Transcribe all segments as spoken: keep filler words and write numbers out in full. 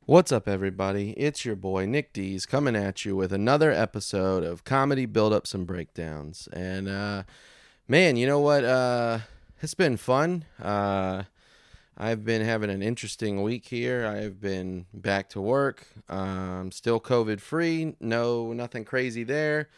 What's up, everybody? It's your boy Nick Dees coming at you with another episode of Comedy Build-Ups and Breakdowns. And uh, man, you know what? Uh, it's been fun. Uh, I've been having an interesting week here. I've been back to work. Um, still COVID free. No, nothing crazy there.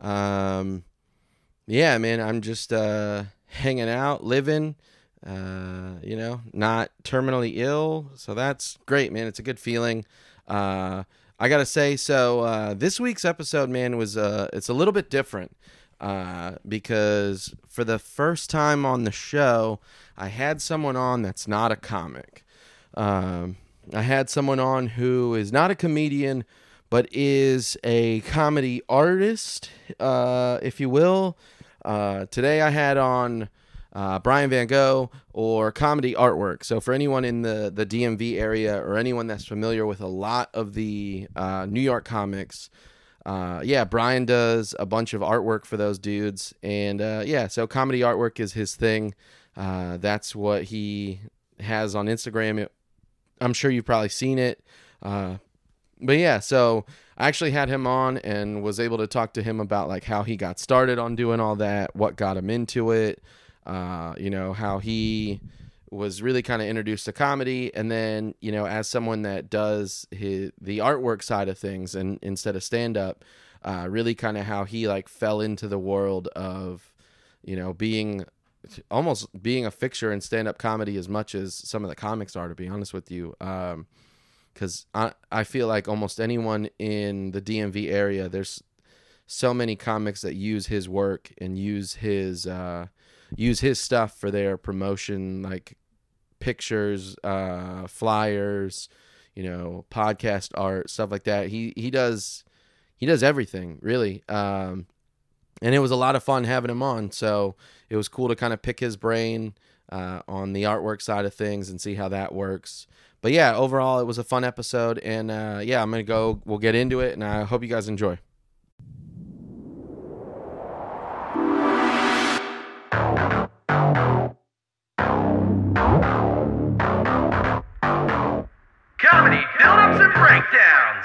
Um, yeah, man, I'm just uh, hanging out, living. Uh, you know, not terminally ill, so that's great, man. It's a good feeling. Uh, I gotta say, so uh, this week's episode, man, was uh, it's a little bit different uh, because for the first time on the show, I had someone on that's not a comic. Um, I had someone on who is not a comedian, but is a comedy artist, uh, if you will. Uh, today I had on uh, Brian Van Gogh, or Comedy Artwork. So for anyone in the, the D M V area or anyone that's familiar with a lot of the uh, New York comics, uh, yeah, Brian does a bunch of artwork for those dudes. And uh, yeah, so Comedy Artwork is his thing. Uh, that's what he has on Instagram. It, I'm sure you've probably seen it. Uh, but yeah, so I actually had him on and was able to talk to him about like how he got started on doing all that, what got him into it, uh, you know, how he was really kind of introduced to comedy. And then, you know, as someone that does his, the artwork side of things and instead of stand up, uh, really kind of how he like fell into the world of, you know, being almost being a fixture in stand up comedy as much as some of the comics are, to be honest with you. Um, because I, I feel like almost anyone in the D M V area, there's so many comics that use his work and use his uh, use his stuff for their promotion, like pictures, uh, flyers, you know, podcast art, stuff like that. He he does he does everything really, um, and it was a lot of fun having him on. So it was cool to kind of pick his brain uh, on the artwork side of things and see how that works. But yeah, overall, it was a fun episode. And uh, yeah, I'm going to go. We'll get into it. And I hope you guys enjoy. Comedy build-ups and breakdowns.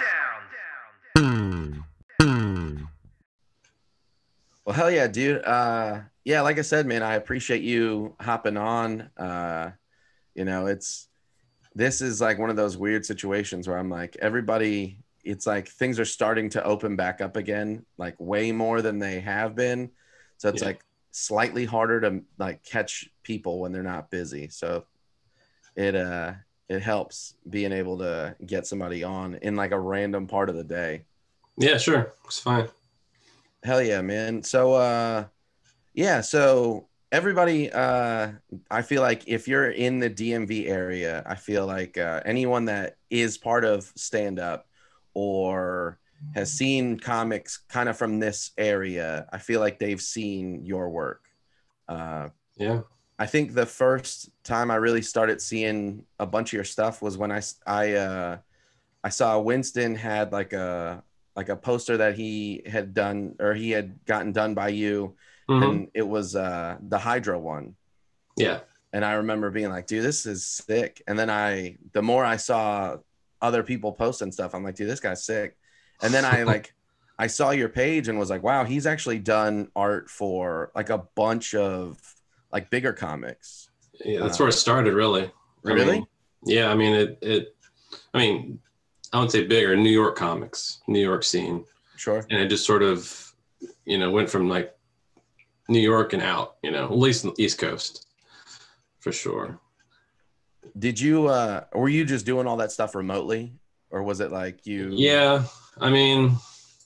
Well, hell yeah, dude. Uh, yeah, like I said, man, I appreciate you hopping on. Uh, you know, it's this is like one of those weird situations where I'm like, everybody, it's like things are starting to open back up again, like way more than they have been. So it's Yeah. like slightly harder to like catch people when they're not busy. So it uh it helps being able to get somebody on in like a random part of the day. Yeah, sure. It's fine. Hell yeah, man. So uh yeah, so everybody, uh, I feel like if you're in the D M V area, I feel like uh, anyone that is part of stand up or has seen comics kind of from this area, I feel like they've seen your work. Uh, Yeah. I think the first time I really started seeing a bunch of your stuff was when I, I, uh, I saw Winston had like a, like a poster that he had done or he had gotten done by you. Mhm. And it was uh, the Hydra one. Yeah. And I remember being like, dude, this is sick. And then I, the more I saw other people posting stuff, I'm like, dude, this guy's sick. And then I like, I saw your page and was like, wow, he's actually done art for like a bunch of like bigger comics. Yeah. That's Uh, where it started, really. I Really? mean, yeah. I mean, it, it, I mean, I would say bigger, New York comics, New York scene. Sure. And it just sort of, you know, went from like New York and out, you know, at least on the East Coast for sure. Did you, uh, were you just doing all that stuff remotely or was it like you? Yeah. I mean,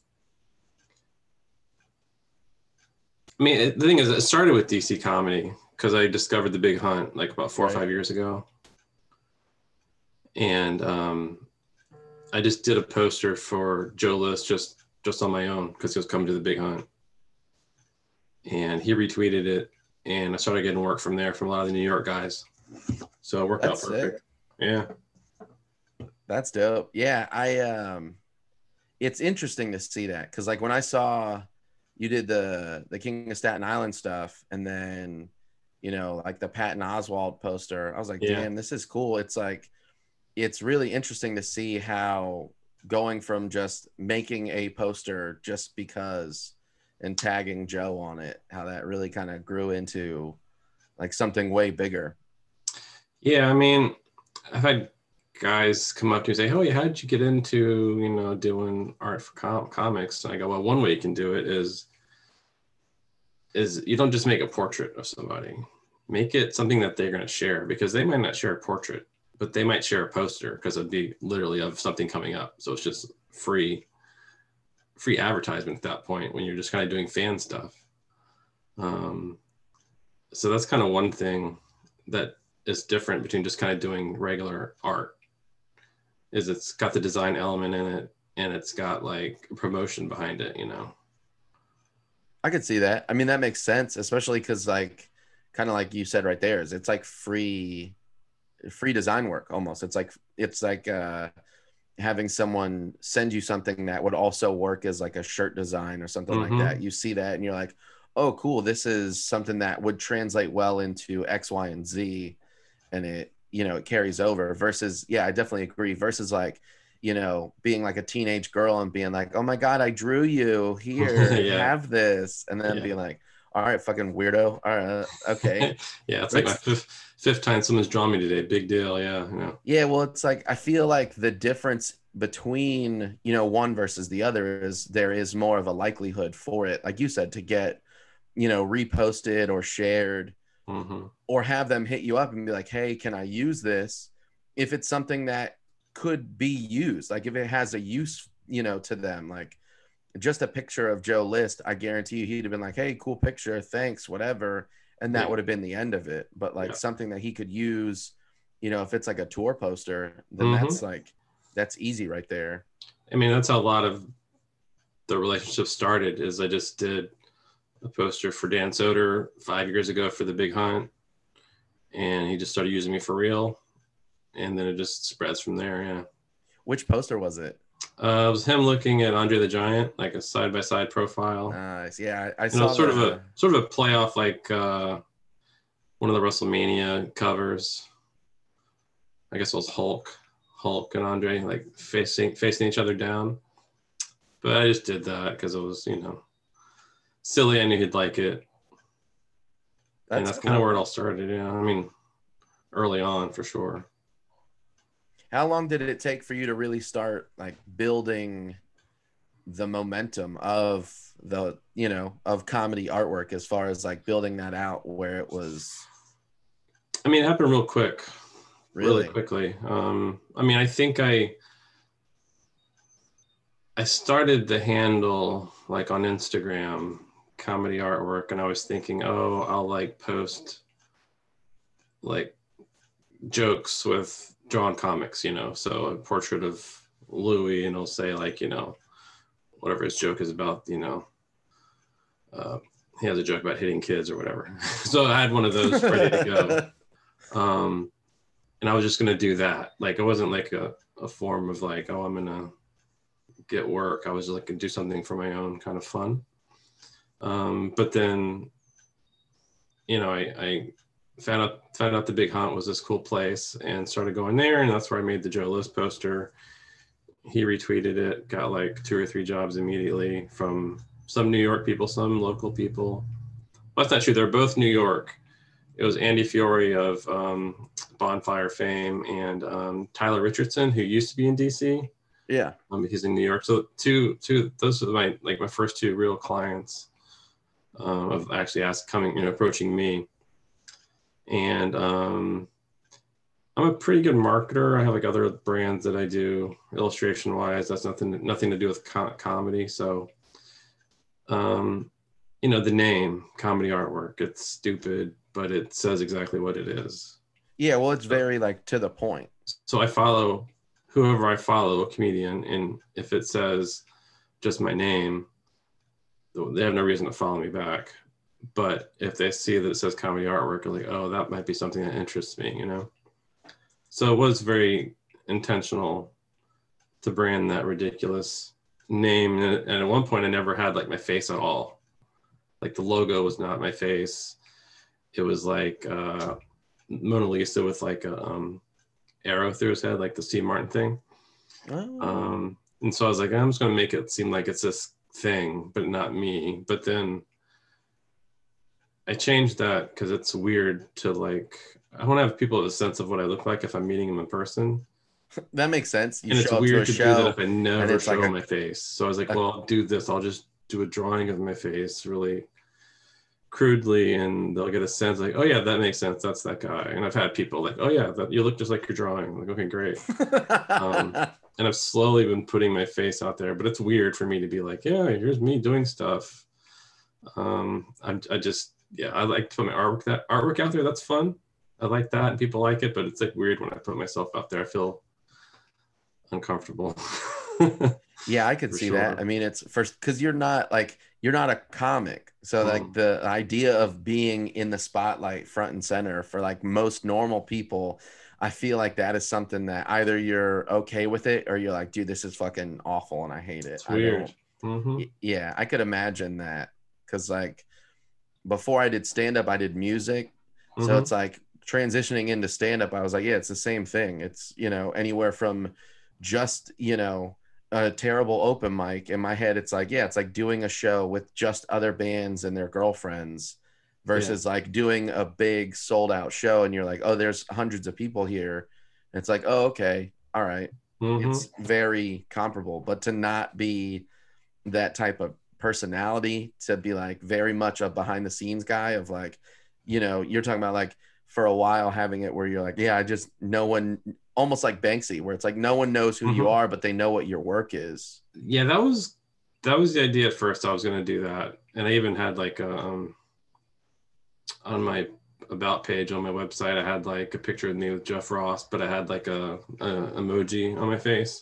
I mean, it, the thing is, it started with D C Comedy because I discovered The Big Hunt like about four Right. or five years ago. And um, I just did a poster for Joe List just, just on my own because he was coming to The Big Hunt. And he retweeted it, and I started getting work from there from a lot of the New York guys. So it worked That's out perfect. sick. Yeah. That's dope. Yeah, I um it's interesting to see that because like when I saw you did the the King of Staten Island stuff and then you know like the Patton Oswald poster, I was like, Yeah. damn, this is cool. It's like it's really interesting to see how going from just making a poster just because and tagging Joe on it, how that really kind of grew into like something way bigger. Yeah, I mean, I've had guys come up to me and say, "Oh, yeah, how did you get into, you know, doing art for com- comics?" And I go, "Well, one way you can do it is is you don't just make a portrait of somebody. Make it something that they're going to share, because they might not share a portrait, but they might share a poster because it'd be literally of something coming up. So it's just free, free advertisement at that point when you're just kind of doing fan stuff. Um, so that's kind of one thing that is different between just kind of doing regular art, is it's got the design element in it and it's got like promotion behind it, you know? I could see that. I mean, that makes sense, especially because like kind of like you said right there, is it's like free free design work almost. It's like it's like uh having someone send you something that would also work as like a shirt design or something Mm-hmm. like that. You see that and you're like, oh cool, this is something that would translate well into X, Y, and Z, and it, you know, it carries over. Versus, yeah, I definitely agree, versus like, you know, being like a teenage girl and being like, oh my god, I drew you, here, Yeah. have this, and then Yeah. being like, all right, fucking weirdo, all right, okay. Yeah, it's like my fifth, fifth time someone's drawn me today. Big deal. Yeah, you know. Yeah, well, it's like I feel like the difference between, you know, one versus the other is there is more of a likelihood for it, like you said, to get, you know, reposted or shared, Mm-hmm. or have them hit you up and be like, hey, can I use this? If it's something that could be used, like if it has a use, you know, to them, like just a picture of Joe List, I guarantee you he'd have been like, hey, cool picture, thanks, whatever. And that Yeah. would have been the end of it. But like Yeah. something that he could use, you know, if it's like a tour poster, then Mm-hmm. that's like, that's easy right there. I mean, that's how a lot of the relationship started, is I just did a poster for Dan Soder five years ago for The Big Hunt, and he just started using me for real, and then it just spreads from there. Yeah. Which poster was it? Uh, it was him looking at Andre the Giant, like a side by side profile. Nice. Yeah, I, I You saw know, sort the, of a sort of a play off like uh, one of the WrestleMania covers. I guess it was Hulk, Hulk and Andre like facing facing each other down. But I just did that because it was, you know, silly. I knew he'd like it. that's, and that's cool. kind of where it all started. Yeah, I mean, early on for sure. How long did it take for you to really start like building the momentum of the, you know, of comedy artwork, as far as like building that out where it was? I mean, it happened real quick, Really, really quickly. Um, I mean, I think I I started the handle like on Instagram, comedy artwork, and I was thinking, oh, I'll like post like jokes with drawn comics, you know, so a portrait of Louis, and it'll say like, you know, whatever his joke is about, you know, uh, he has a joke about hitting kids or whatever. So I had one of those ready to go. Um, and I was just going to do that. Like, it wasn't like a, a form of like, oh, I'm going to get work. I was like, going to do something for my own kind of fun. Um, but then, you know, I, I found out, found out the Big Hunt was this cool place and started going there. And that's where I made the Joe List poster. He retweeted it, got like two or three jobs immediately from some New York people, some local people. Well, that's not true. They're both New York. It was Andy Fiore of um, Bonfire fame and um, Tyler Richardson, who used to be in D C. Yeah. Um, he's in New York. So two, two, those are my like my first two real clients um, of actually asked coming, you know, approaching me. And um, I'm a pretty good marketer. I have like other brands that I do illustration wise. That's nothing, nothing to do with co- comedy. So, um, you know, the name comedy artwork, it's stupid, but it says exactly what it is. Yeah. Well, it's very like to the point. So I follow whoever I follow, a comedian, and if it says just my name, they have no reason to follow me back. But if they see that it says comedy artwork, they're like, oh, that might be something that interests me, you know? So it was very intentional to brand that ridiculous name. And at one point I never had like my face at all. Like the logo was not my face. It was like uh, Mona Lisa with like a, um, arrow through his head, like the Steve Martin thing. Oh. Um, and so I was like, I'm just going to make it seem like it's this thing, but not me. But then I changed that because it's weird to like, I want to have people have a sense of what I look like if I'm meeting them in person. That makes sense. You and it's show up weird to to, a do that show if I never it's show like a- my face. So I was like, a- well, I'll do this. I'll just do a drawing of my face really crudely, and they'll get a sense like, oh yeah, that makes sense. That's that guy. And I've had people like, oh yeah, that you look just like your drawing. I'm like, okay, great. um, and I've slowly been putting my face out there, but it's weird for me to be like, yeah, here's me doing stuff. Um, I'm, I just, yeah, I like to put my artwork that artwork out there. That's fun. I like that, and people like it, but it's like weird when I put myself out there. I feel uncomfortable. Yeah, I could For see sure. that. I mean, it's first because you're not like you're not a comic, so like Mm. the idea of being in the spotlight front and center for like most normal people, I feel like that is something that either you're okay with it or you're like, dude, this is fucking awful and I hate it. It's I weird. don't. Mhm. y- Yeah, I could imagine that because like before I did stand up, I did music, so Mhm. it's like transitioning into stand up. I was like, yeah, it's the same thing. It's you know anywhere from just you know a terrible open mic. In my head it's like, yeah, it's like doing a show with just other bands and their girlfriends versus like doing a big sold out show and you're like, oh, there's hundreds of people here, and it's like, oh, okay, all right. Mhm. It's very comparable, but to not be that type of personality, to be like very much a behind the scenes guy of like, you know, you're talking about like for a while having it where you're like, yeah, I just no one, almost like Banksy, where it's like no one knows who you Mhm. are, but they know what your work is. Yeah, that was that was the idea at first. I was going to do that, and I even had like a, um on my about page on my website, I had like a picture of me with Jeff Ross, but I had like a, a emoji on my face.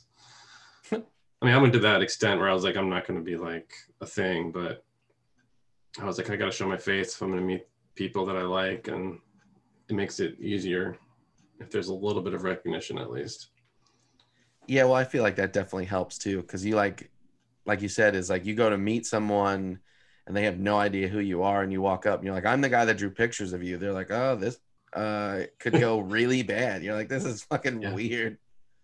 I mean, I went to that extent where I was like, I'm not going to be like a thing, but I was like, I got to show my face if I'm going to meet people that I like, and it makes it easier if there's a little bit of recognition at least. Yeah, well, I feel like that definitely helps too, because you like, like you said, is like you go to meet someone and they have no idea who you are, and you walk up and you're like, I'm the guy that drew pictures of you. They're like, oh, this uh could go really bad. You're like, this is fucking Yeah. weird.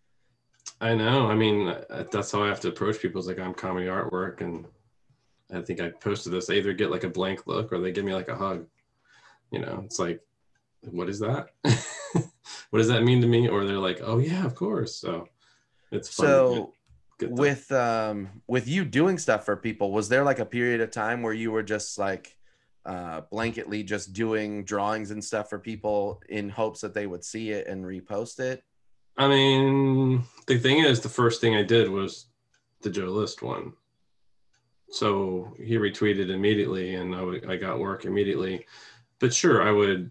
I know. I mean, uh, that's how I have to approach people. It's like, I'm comedy artwork, and I think I posted this. I either get like a blank look or they give me like a hug. You know, it's like, what is that? What does that mean to me? Or they're like, oh yeah, of course. So it's fun. to So get, get that. with um with you doing stuff for people, was there like a period of time where you were just like uh blanketly just doing drawings and stuff for people in hopes that they would see it and repost it? I mean, the thing is, the first thing I did was the Joe List one. So he retweeted immediately, and I, w- I got work immediately. But sure, I would.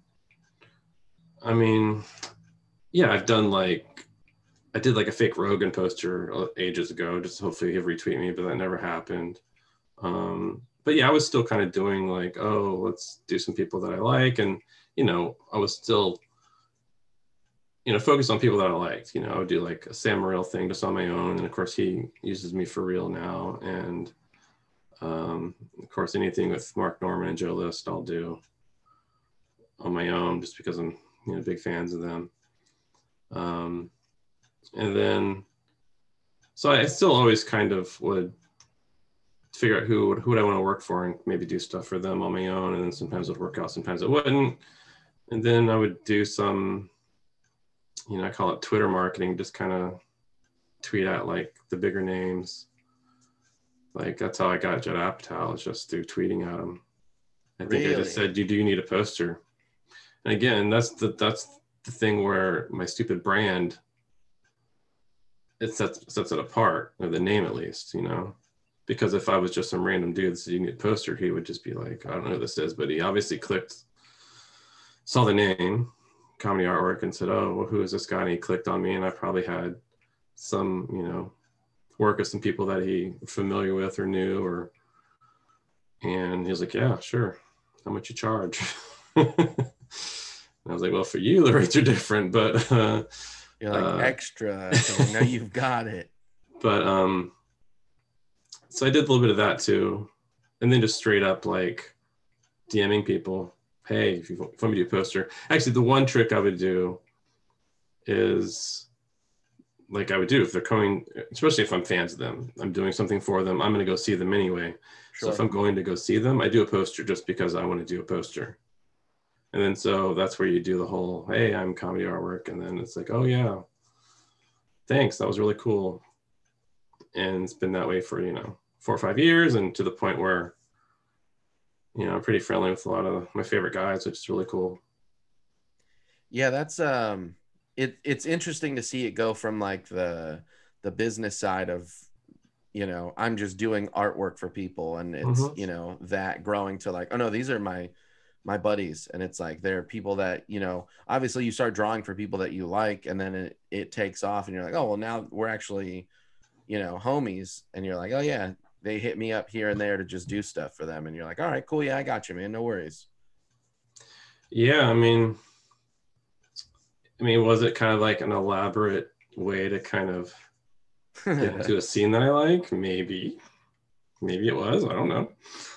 I mean, yeah, I've done like, I did like a fake Rogan poster ages ago, just hopefully he'll retweet me, but that never happened. Um, but yeah, I was still kind of doing like, oh, let's do some people that I like. And, you know, I was still, you know, focused on people that I liked. You know, I would do like a Sam Morril thing just on my own. And of course, he uses me for real now. And um, of course, anything with Mark Norman and Joe List, I'll do on my own just because I'm, you know, big fans of them. Um, and then, so I still always kind of would figure out who who would I want to work for and maybe do stuff for them on my own. And then sometimes it would work out, sometimes it wouldn't. And then I would do some, you know, I call it Twitter marketing, just kind of tweet out like the bigger names. Like that's how I got Judd Apatow, is just through tweeting at him. I think I just Really? said, "Do do you need a poster?" And again, that's the that's the thing where my stupid brand, it sets sets it apart, or the name at least, you know. Because if I was just some random dude that said you need a poster, he would just be like, I don't know who this is, but he obviously clicked, saw the name, comedy artwork, and said, oh, well, who is this guy? And he clicked on me, and I probably had some, you know, work with some people that he familiar with or knew, or, and he was like, yeah, sure. How much you charge? And I was like, well, for you, the rates are different, but uh, You're like uh, extra, so we know you've got it. But um, so I did a little bit of that too, and then just straight up like DMing people, hey, if you want me to do a poster. Actually, the one trick I would do is like I would do if they're coming, especially if I'm fans of them, I'm doing something for them, I'm going to go see them anyway. Sure. So if I'm going to go see them, I do a poster just because I want to do a poster. And then so that's where you do the whole, hey, I'm comedy artwork. And then it's like, oh yeah, thanks, that was really cool. And it's been that way for, you know, four or five years, and to the point where, you know, I'm pretty friendly with a lot of my favorite guys, which is really cool. Yeah, that's um it it's interesting to see it go from like the the business side of, you know, I'm just doing artwork for people, and it's, Mhm. you know, that growing to like, oh no, these are my my buddies, and it's like they're people that, you know, obviously you start drawing for people that you like, and then it, it takes off, and you're like, oh well, now we're actually, you know, homies, and you're like, oh yeah, they hit me up here and there to just do stuff for them, and you're like, all right, cool, yeah, I got you, man, no worries. Yeah, I mean, I mean, was it kind of like an elaborate way to kind of get into a scene that I like? Maybe, maybe it was. I don't know.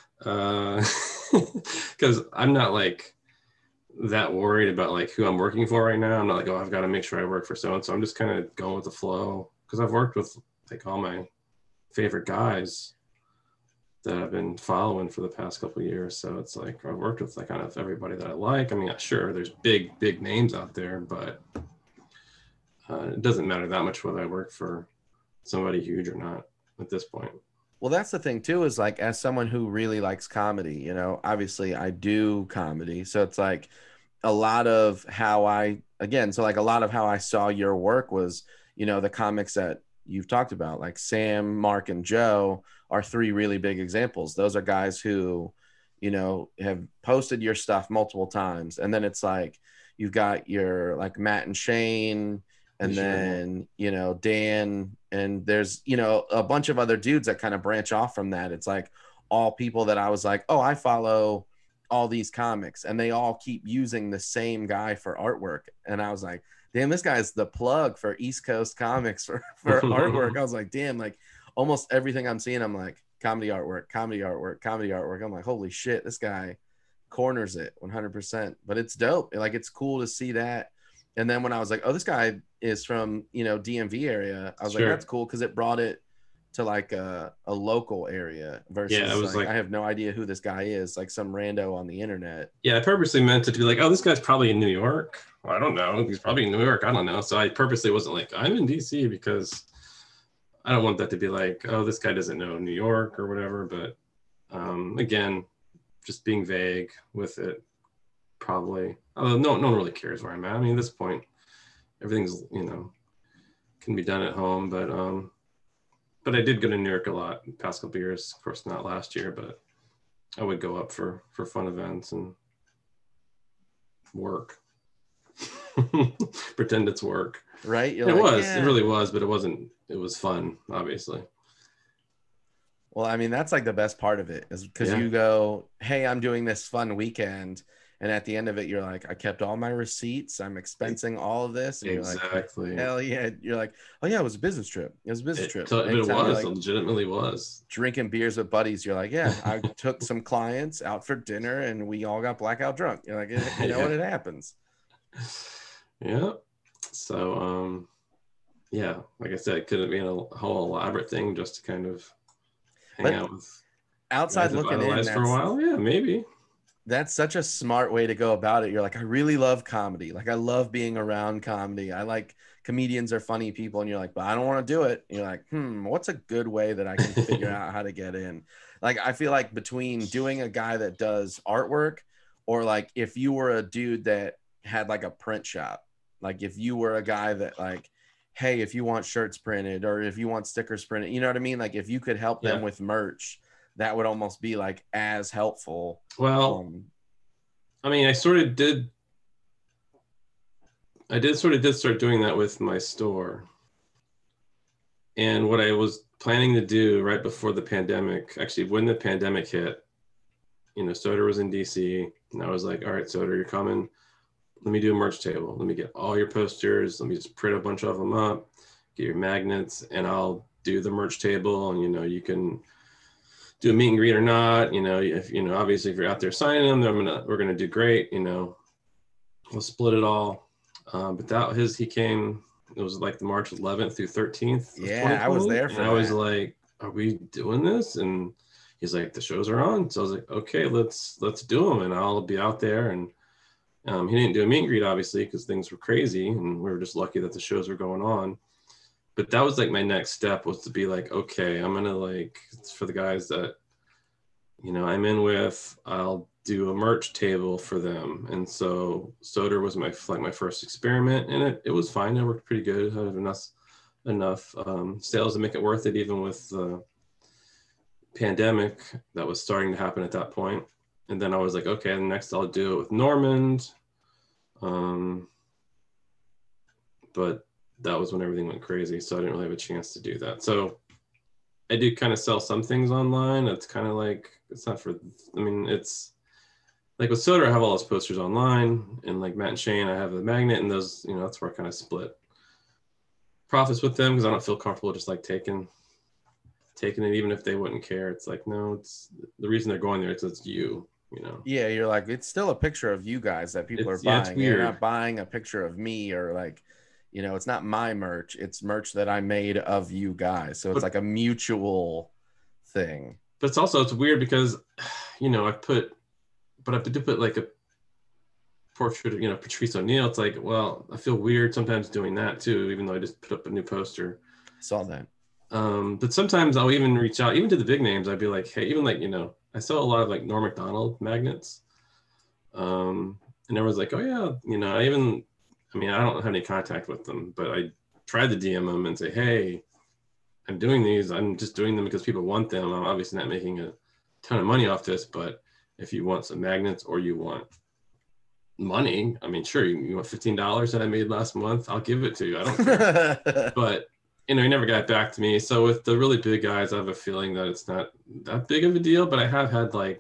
Because uh, I'm not like that worried about like who I'm working for right now. I'm not like, oh, I've got to make sure I work for so and so. I'm just kind of going with the flow, because I've worked with like all my favorite guys that I've been following for the past couple of years. So it's like I've worked with like kind of everybody that I like. I mean, sure, there's big, big names out there, but uh, it doesn't matter that much whether I work for somebody huge or not at this point. Well, that's the thing too, is like, as someone who really likes comedy, you know, obviously I do comedy. So it's like a lot of how I, again, so like a lot of how I saw your work was, you know, the comics that you've talked about, like Sam, Mark, and Joe are three really big examples. Those are guys who, you know, have posted your stuff multiple times. And then it's like, you've got your like Matt and Shane, and Sure. then, you know, Dan, and there's, you know, a bunch of other dudes that kind of branch off from that. It's like all people that I was like, oh, I follow all these comics, and they all keep using the same guy for artwork. And I was like, damn, this guy's the plug for East Coast comics for, for artwork. I was like, damn, like almost everything I'm seeing, I'm like, comedy artwork, comedy artwork, comedy artwork. I'm like, holy shit, this guy corners it one hundred percent. But it's dope. Like, it's cool to see that. And then when I was like, oh, this guy is from, you know, D M V area, I was Sure. like, that's cool, because it brought it to like a, a local area versus Yeah, it was like, like- I have no idea who this guy is, like some rando on the internet. Yeah, I purposely meant it to be like, oh, this guy's probably in New York. Well, I don't know. He's probably in New York. I don't know. So I purposely wasn't like, I'm in D C, because I don't want that to be like, oh, this guy doesn't know New York or whatever. But um, again, just being vague with it, probably. Although no, no one really cares where I'm at. I mean, at this point, everything's, you know, can be done at home. But um, but I did go to New York a lot the past couple of years. Of course, not last year, but I would go up for for fun events and work. Pretend it's work. Right? You're It like, was. yeah. It really was, but it wasn't. It was fun, obviously. Well, I mean, that's like the best part of it, is because Yeah. you go, hey, I'm doing this fun weekend. And at the end of it, you're like, I kept all my receipts. I'm expensing all of this. And Exactly. you're like, hell yeah. You're like, oh yeah, it was a business trip. It was a business It, trip. so, it Anytime you're, was. like, It legitimately was. drinking beers with buddies, you're like, yeah, I took some clients out for dinner and we all got blackout drunk. You're like, you know Yeah. what? It happens. Yeah. So, um, yeah, like I said, it could have been a whole elaborate thing just to kind of hang But out with Outside guys I've looking in, idolized for a that's, while. Yeah, maybe. that's such a smart way to go about it. You're like, I really love comedy. Like, I love being around comedy. I like comedians are funny people. And you're like, but I don't want to do it. And you're like, hmm, what's a good way that I can figure out how to get in? Like, I feel like between doing a guy that does artwork, or like if you were a dude that had like a print shop, like if you were a guy that like, hey, if you want shirts printed or if you want stickers printed, you know what I mean? Like if you could help them Yeah. with merch, that would almost be like as helpful. Well, Um, I mean, I sort of did. I did sort of did start doing that with my store. And what I was planning to do right before the pandemic, actually, when the pandemic hit, you know, Soder was in D C, and I was like, all right, Soder, you're coming. Let me do a merch table. Let me get all your posters. Let me just print a bunch of them up, get your magnets, and I'll do the merch table. And, you know, you can do a meet and greet or not. You know, if, you know, obviously if you're out there signing them, then I'm gonna, we're going to do great. You know, we'll split it all. Um, but that his he came. It was like the March eleventh through thirteenth. Of Yeah, I was there for and I was that. like, "Are we doing this?" And he's like, "The shows are on." So I was like, "Okay, let's let's do them." And I'll be out there. And um, he didn't do a meet and greet, obviously, because things were crazy, and we were just lucky that the shows were going on. But that was like my next step, was to be like, okay, I'm gonna like, it's for the guys that, you know, I'm in with, I'll do a merch table for them. And so Soder was my like my first experiment, and it, it was fine. It worked pretty good. I had enough enough um, sales to make it worth it, even with the pandemic that was starting to happen at that point. And then I was like, okay, next I'll do it with Normand. Um, but that was when everything went crazy, so I didn't really have a chance to do that. So I do kind of sell some things online. It's kind of like, it's not for, I mean, it's like with Soder, I have all those posters online, and like Matt and Shane, I have the magnet, and those, you know, that's where I kind of split profits with them, because I don't feel comfortable just like taking taking it, even if they wouldn't care. It's like, no, it's the reason they're going there is it's you, you know. Yeah, you're like, it's still a picture of you guys that people It's, are yeah, it's buying. You're weird. not buying a picture of me, or like, you know, it's not my merch. It's merch that I made of you guys. So it's But- like a mutual thing. But it's also, it's weird because, you know, I put, but I did put like a portrait of, you know, Patrice O'Neal. It's like, well, I feel weird sometimes doing that too, even though I just put up a new poster. Saw that. Um, but sometimes I'll even reach out, even to the big names. I'd be like, hey, even like, you know, I sell a lot of like Norm Macdonald magnets. Um, and everyone's like, oh yeah, you know, I even, I mean, I don't have any contact with them, but I tried to D M them and say, hey, I'm doing these. I'm just doing them because people want them. I'm obviously not making a ton of money off this, but if you want some magnets or you want money, I mean, sure, you, you want fifteen dollars that I made last month, I'll give it to you. I don't care. But, you know, he never got back to me. So with the really big guys, I have a feeling that it's not that big of a deal, but I have had like,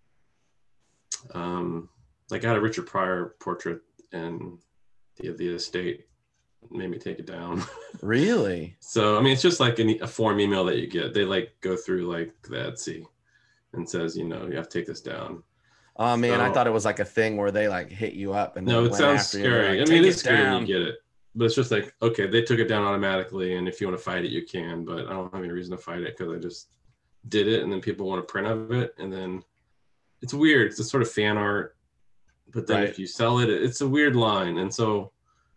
um, like I had a Richard Pryor portrait, and the, the estate made me take it down. Really? So, I mean, it's just like an, a form email that you get. They like go through like the Etsy and says, you know, you have to take this down. Oh man, I So- thought it was like a thing where they like hit you up and No, then it went sounds after you. They're scary. like, I mean, "Take it is it scary when down." you get it, but it's just like, okay, they took it down automatically, and if you want to fight it, you can. But I don't have any reason to fight it because I just did it, and then people want a print of it, and then it's weird. It's a sort of fan art, but then Right. if you sell it, it's a weird line, and so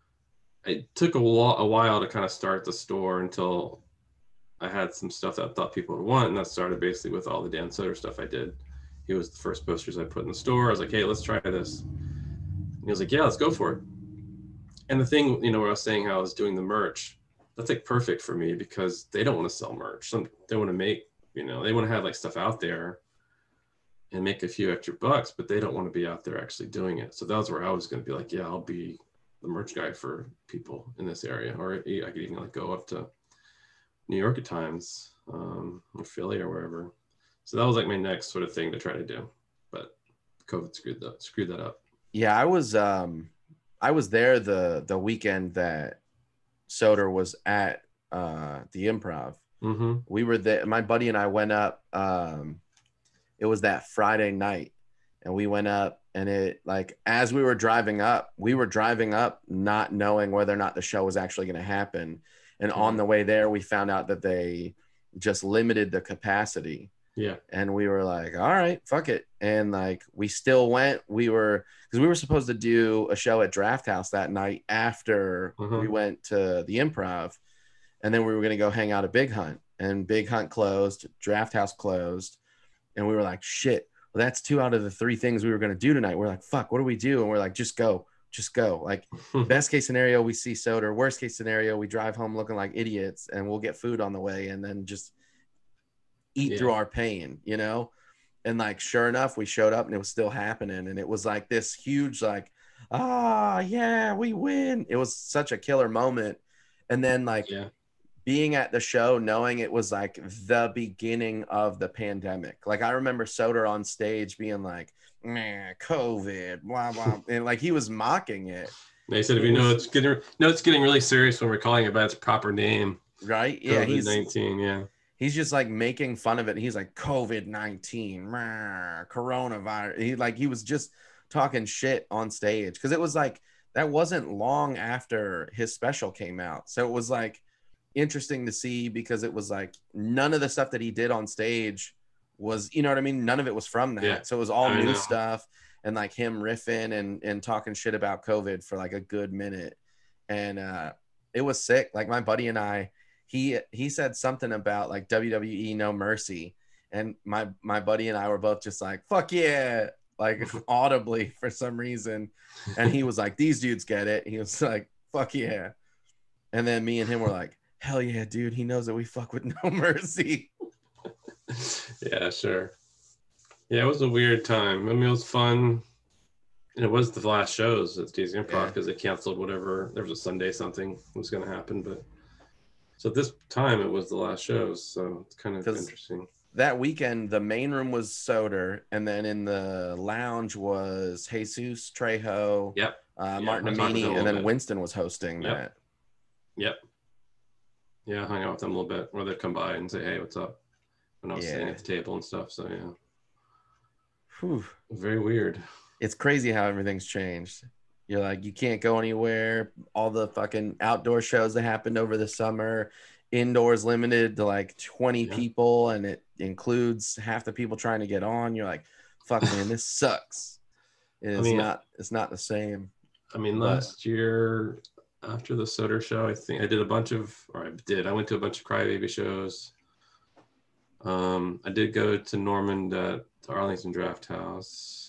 it took a, while, a while to kind of start the store until I had some stuff that I thought people would want, and that started basically with all the Dan Soder stuff I did. He was the first posters I put in the store. I was like, hey, let's try this. And he was like, yeah, let's go for it. And the thing, you know, where I was saying how I was doing the merch, that's like perfect for me because they don't want to sell merch. Some, they want to make, you know, they want to have like stuff out there and make a few extra bucks, but they don't want to be out there actually doing it. So that was where I was going to be like, yeah, I'll be the merch guy for people in this area. Or I could even like go up to New York at times, um, or Philly or wherever. So that was like my next sort of thing to try to do, but COVID screwed that screwed that up. Yeah, I was um I was there the the weekend that Soder was at uh the Improv. Mm-hmm. We were there, my buddy and I went up, um it was that Friday night, and we went up, and it like as we were driving up, we were driving up not knowing whether or not the show was actually going to happen. And Mm-hmm. on the way there, we found out that they just limited the capacity. Yeah. And we were like, all right, fuck it. And like, we still went. We were, because we were supposed to do a show at Draft House that night after Mhm. we went to the Improv. And then we were going to go hang out at Big Hunt. And Big Hunt closed, Draft House closed. And we were like, shit, well, that's two out of the three things we were going to do tonight. We're like, fuck, what do we do? And we're like, just go, just go. Like, best case scenario, we see Soder. Worst case scenario, we drive home looking like idiots, and we'll get food on the way and then just eat Yeah. through our pain, you know? And like, sure enough, we showed up and it was still happening. And it was like this huge, like, ah, yeah, we win. It was such a killer moment. And then like Yeah. being at the show, knowing it was like the beginning of the pandemic. Like I remember Soder on stage being like, man, COVID, blah, blah. And like, he was mocking it. They said if you know it's getting no, it's getting really serious when we're calling it by its proper name. Right. Yeah. COVID He's, nineteen. Yeah. he's just like making fun of it. He's like COVID nineteen, coronavirus. He like, he was just talking shit on stage. Cause it was like that wasn't long after his special came out. So it was like interesting to see because it was like none of the stuff that he did on stage was, you know what I mean? None of it was from that. Yeah, So it was all I new know. stuff and like him riffing and, and talking shit about COVID for like a good minute. And uh, it was sick. Like my buddy and I, he, he said something about like W W E No Mercy. And my, my buddy and I were both just like, fuck yeah. Like audibly for some reason. And he was like, these dudes get it. He was like, fuck yeah. And then me and him were like, hell yeah, dude. He knows that we fuck with No Mercy. Yeah, sure. Yeah, it was a weird time. I mean, it was fun. And it was the last shows at D C Improv because yeah. they canceled whatever. There was a Sunday something was going to happen. But so at this time, it was the last shows. So it's kind of interesting. That weekend, the main room was Soder. And then in the lounge was Jesus, Trejo, yep. uh, yeah, Martin Amini. And then bit. Winston was hosting yep. that. Yep. Yeah, I hung out with them a little bit. Or they'd come by and say, hey, what's up? When I was yeah. sitting at the table and stuff. So, yeah. Whew. Very weird. It's crazy how everything's changed. You're like, you can't go anywhere. All the fucking outdoor shows that happened over the summer, indoors limited to like twenty yeah. people, and it includes half the people trying to get on. You're like, fuck, man, this sucks. It's I mean, not. It's not the same. I mean, last but, year after the Soder show, I think I did a bunch of, or I did. I went to a bunch of Crybaby shows. Um, I did go to Normand at the Arlington Draft House.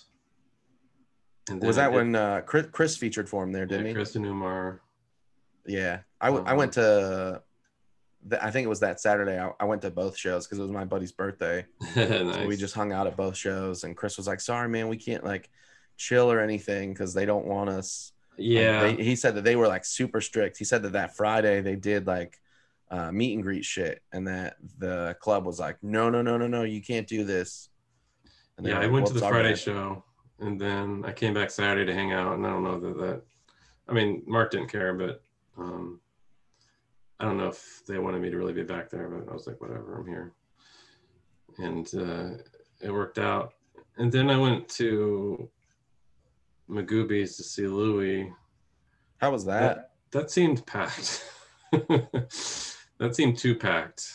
And was that did, when uh, Chris, Chris featured for him there, didn't yeah, he? Chris and Umar. Yeah, I, w- um, I went to, the, I think it was that Saturday. I, I went to both shows because it was my buddy's birthday. Nice. So we just hung out at both shows, and Chris was like, "Sorry, man, we can't like chill or anything because they don't want us." Yeah. Like, they, he said that they were like super strict. He said that that Friday they did like uh, meet and greet shit, and that the club was like, "No, no, no, no, no, you can't do this." And yeah, like, I went well, to the Friday bad. show. And then I came back Saturday to hang out, and I don't know that that. I mean, Mark didn't care, but um, I don't know if they wanted me to really be back there. But I was like, whatever, I'm here, and uh, it worked out. And then I went to Magooby's to see Louis. How was that? That, that seemed packed. That seemed too packed.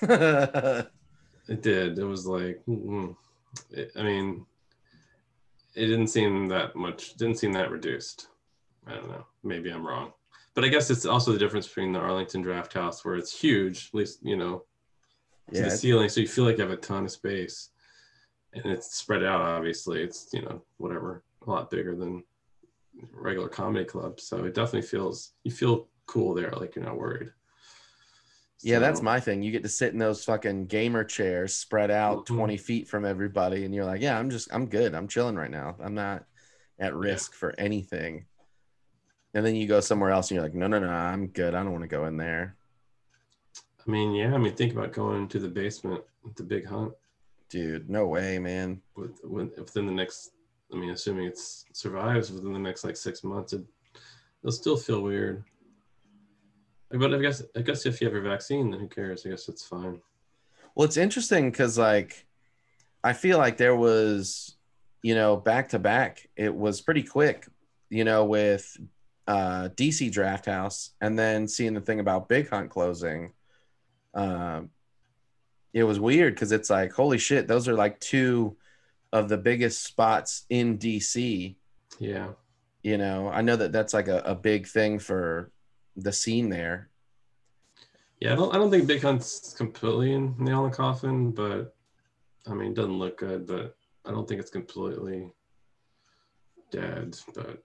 It did. It was like, mm-hmm. it, I mean. It didn't seem that much, didn't seem that reduced. I don't know. Maybe I'm wrong. But I guess it's also the difference between the Arlington Draft House, where it's huge, at least, you know, to yeah, the ceiling. So you feel like you have a ton of space. And it's spread out, obviously. It's, you know, whatever, a lot bigger than regular comedy clubs. So it definitely feels, you feel cool there, like you're not worried. Yeah, so, that's my thing. You get to sit in those fucking gamer chairs spread out mm-hmm. twenty feet from everybody. And you're like, yeah, I'm just, I'm good. I'm chilling right now. I'm not at risk yeah. for anything. And then you go somewhere else and you're like, no, no, no, I'm good. I don't want to go in there. I mean, yeah, I mean, think about going into the basement with the Big Hunt. Dude, no way, man. With, with, within the next, I mean, assuming it survives within the next like six months, it, it'll still feel weird. But I guess I guess if you have your vaccine, then who cares? I guess it's fine. Well, it's interesting because like I feel like there was, you know, back to back, it was pretty quick, you know, with uh, D C Draft House and then seeing the thing about Big Hunt closing. Um, it was weird because it's like, holy shit, those are like two of the biggest spots in D C. Yeah. You know, I know that that's like a, a big thing for the scene there. Yeah, I don't I don't think Big Hunt's completely in nail in the coffin, but I mean, it doesn't look good, but I don't think it's completely dead. But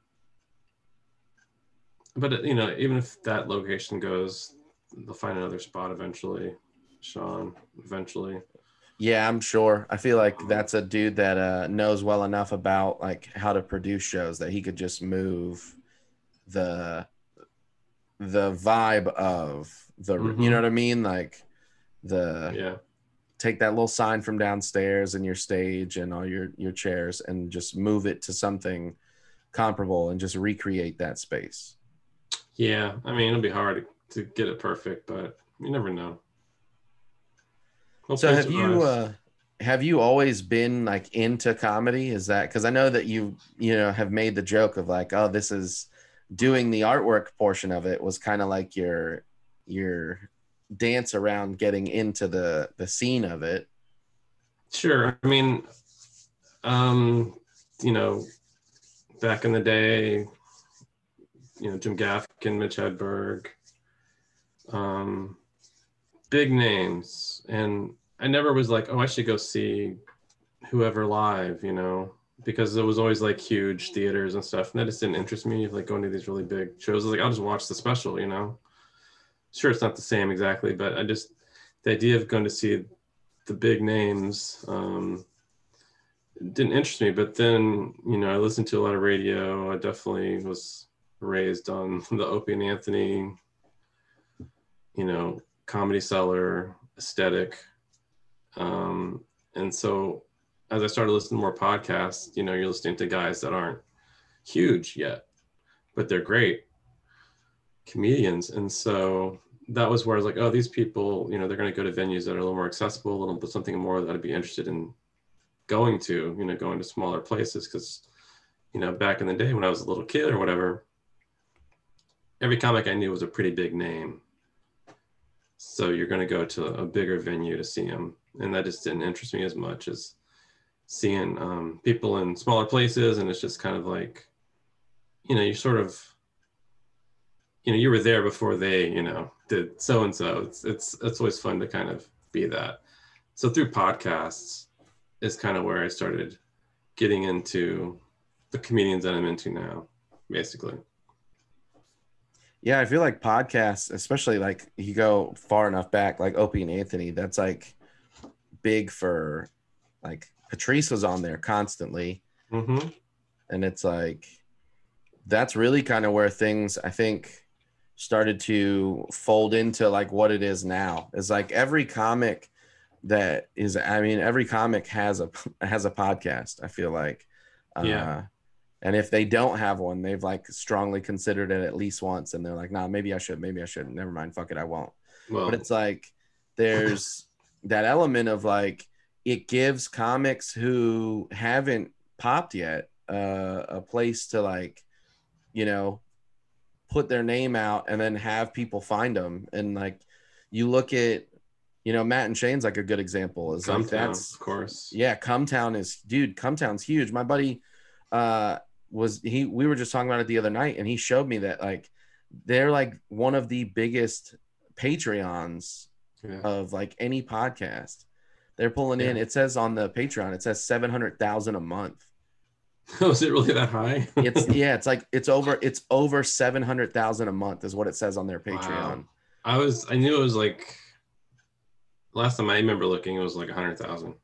but you know, even if that location goes, they'll find another spot eventually. Sean, eventually. Yeah, I'm sure. I feel like that's a dude that uh, knows well enough about like how to produce shows that he could just move the the vibe of the, mm-hmm. you know what I mean? Like the, yeah, take that little sign from downstairs and your stage and all your, your chairs and just move it to something comparable and just recreate that space. Yeah. I mean, it'll be hard to get it perfect, but you never know. Hopefully so have you, uh, have you always been like into comedy? Is that, cause I know that you, you know, have made the joke of like, oh, this is doing the artwork portion of it was kind of like your your dance around getting into the the scene of it. Sure. I mean, um, you know, back in the day, you know, Jim Gaffigan, Mitch Hedberg, um, big names. And I never was like, oh, I should go see whoever live, you know, because it was always like huge theaters and stuff. And that just didn't interest me, like going to these really big shows. I was like, I'll just watch the special, you know. Sure, it's not the same exactly, but I just, the idea of going to see the big names um, didn't interest me. But then, you know, I listened to a lot of radio. I definitely was raised on the Opie and Anthony, you know, Comedy Cellar aesthetic. Um, and so as I started listening to more podcasts, you know, you're listening to guys that aren't huge yet, but they're great comedians. And so that was where I was like, oh, these people, you know, they're going to go to venues that are a little more accessible, a little bit something more that I'd be interested in going to, you know, going to smaller places. Because, you know, back in the day when I was a little kid or whatever, every comic I knew was a pretty big name. So you're going to go to a bigger venue to see them. And that just didn't interest me as much as seeing um, people in smaller places. And it's just kind of like, you know, you sort of, you know, you were there before they, you know, did so-and-so. It's, it's, it's always fun to kind of be that. So through podcasts is kind of where I started getting into the comedians that I'm into now, basically. Yeah, I feel like podcasts, especially like you go far enough back, like Opie and Anthony, that's like big for, like Patrice was on there constantly. Mm-hmm. And it's like, that's really kind of where things, I think, started to fold into like what it is now. Is like every comic that is, I mean, every comic has a has a podcast, I feel like. Yeah. Uh, and if they don't have one, they've like strongly considered it at least once. And they're like, nah, maybe I should, maybe I shouldn't. Never mind. Fuck it. I won't. Well, but it's like, there's that element of like, it gives comics who haven't popped yet uh, a place to like, you know, put their name out and then have people find them. And like, you look at, you know, Matt and Shane's like a good example. Is like, that's, of course. Yeah. Cumtown is, dude, Cumtown's huge. My buddy, uh, was he we were just talking about it the other night, and he showed me that like they're like one of the biggest Patreons yeah. of like any podcast. They're pulling yeah. in, it says on the Patreon, it says seven hundred thousand a month. Oh, is it really that high? It's yeah, it's like it's over it's over seven hundred thousand a month is what it says on their Patreon. Wow. I was I knew it was like, last time I remember looking, it was like a hundred thousand.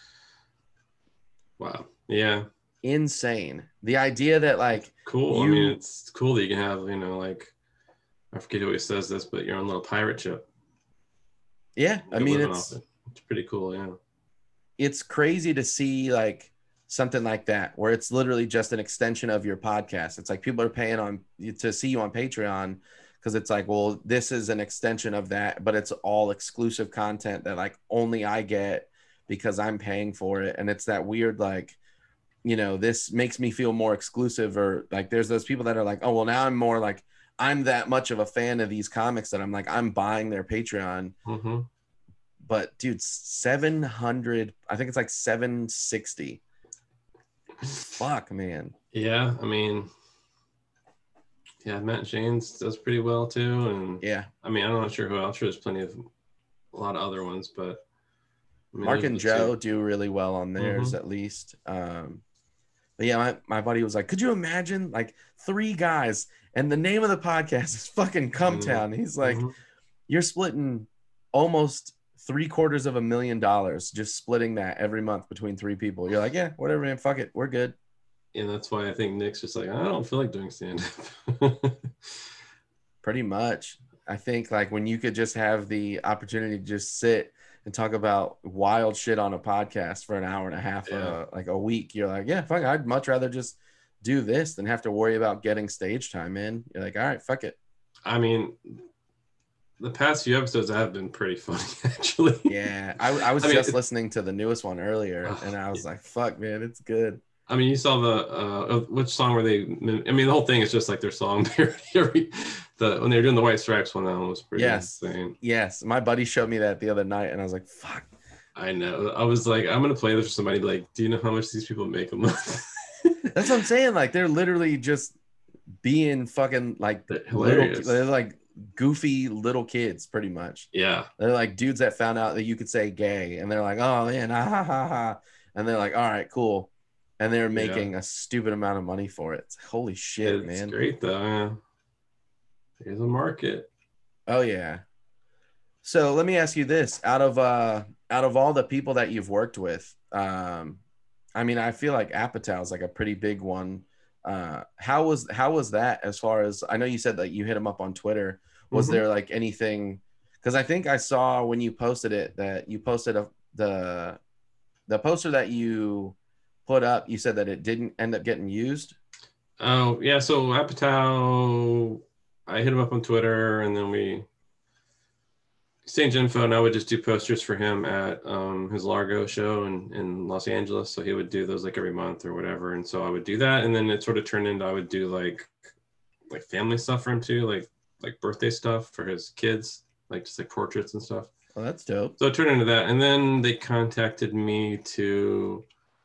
Wow. Yeah. Insane. The idea that like cool. You, I mean, it's cool that you can have, you know, like, I forget who he says this, but your own little pirate ship. Yeah, I mean, it's it. it's pretty cool. Yeah, it's crazy to see like something like that where it's literally just an extension of your podcast. It's like people are paying on to see you on Patreon because it's like, well, this is an extension of that, but it's all exclusive content that like only I get because I'm paying for it. And it's that weird like, you know, this makes me feel more exclusive, or like there's those people that are like, oh, well, now I'm more like, I'm that much of a fan of these comics that I'm like, I'm buying their Patreon. Mm-hmm. But dude, seven hundred, I think it's like seven sixty. Fuck, man. Yeah. I mean, yeah, Matt Shane's does pretty well too. And yeah, I mean, I'm not sure who else. Sure, there's plenty of a lot of other ones, but I mean, Mark and Joe two. do really well on theirs, mm-hmm. at least. Um, But yeah, my, my buddy was like, could you imagine like three guys and the name of the podcast is fucking Cumtown? He's like, mm-hmm. you're splitting almost three quarters of a million dollars, just splitting that every month between three people. You're like, yeah, whatever, man, fuck it. We're good. And that's why I think Nick's just like, I don't feel like doing stand-up. Pretty much. I think like when you could just have the opportunity to just sit and talk about wild shit on a podcast for an hour and a half, yeah. uh, like a week, you're like, yeah, fuck, I'd much rather just do this than have to worry about getting stage time in. You're like, all right, fuck it. I mean, the past few episodes have been pretty funny, actually. Yeah, I, I was I just mean, listening to the newest one earlier, and I was like, fuck, man, it's good. I mean, you saw the uh, which song were they? I mean, the whole thing is just like their song parody. The when they were doing the White Stripes one, that one was pretty Yes, insane. yes. My buddy showed me that the other night, and I was like, "Fuck." I know. I was like, I'm gonna play this for somebody. Like, do you know how much these people make a month? That's what I'm saying. Like they're literally just being fucking like They're little. hilarious. They're like goofy little kids, pretty much. Yeah. They're like dudes that found out that you could say gay, and they're like, "Oh man, ah, ha ha ha," and they're like, "All right, cool," and they're making a stupid amount of money for it. It's, holy shit, It's man! great though. Yeah. There's a market. Oh yeah. So let me ask you this: out of uh, out of all the people that you've worked with, um, I mean, I feel like Apatow is like a pretty big one. Uh, how was how was that as far as I know? You said that you hit him up on Twitter. Was Mhm. there like anything? Because I think I saw when you posted it that you posted a, the the poster that you put up. You said that it didn't end up getting used. Oh yeah. So Apatow, I hit him up on Twitter, and then we exchanged info, and I would just do posters for him at um, his Largo show in, in Los Angeles. So he would do those like every month or whatever. And so I would do that. And then it sort of turned into, I would do like, like family stuff for him too, like, like birthday stuff for his kids, like just like portraits and stuff. Oh, that's dope. So it turned into that. And then they contacted me to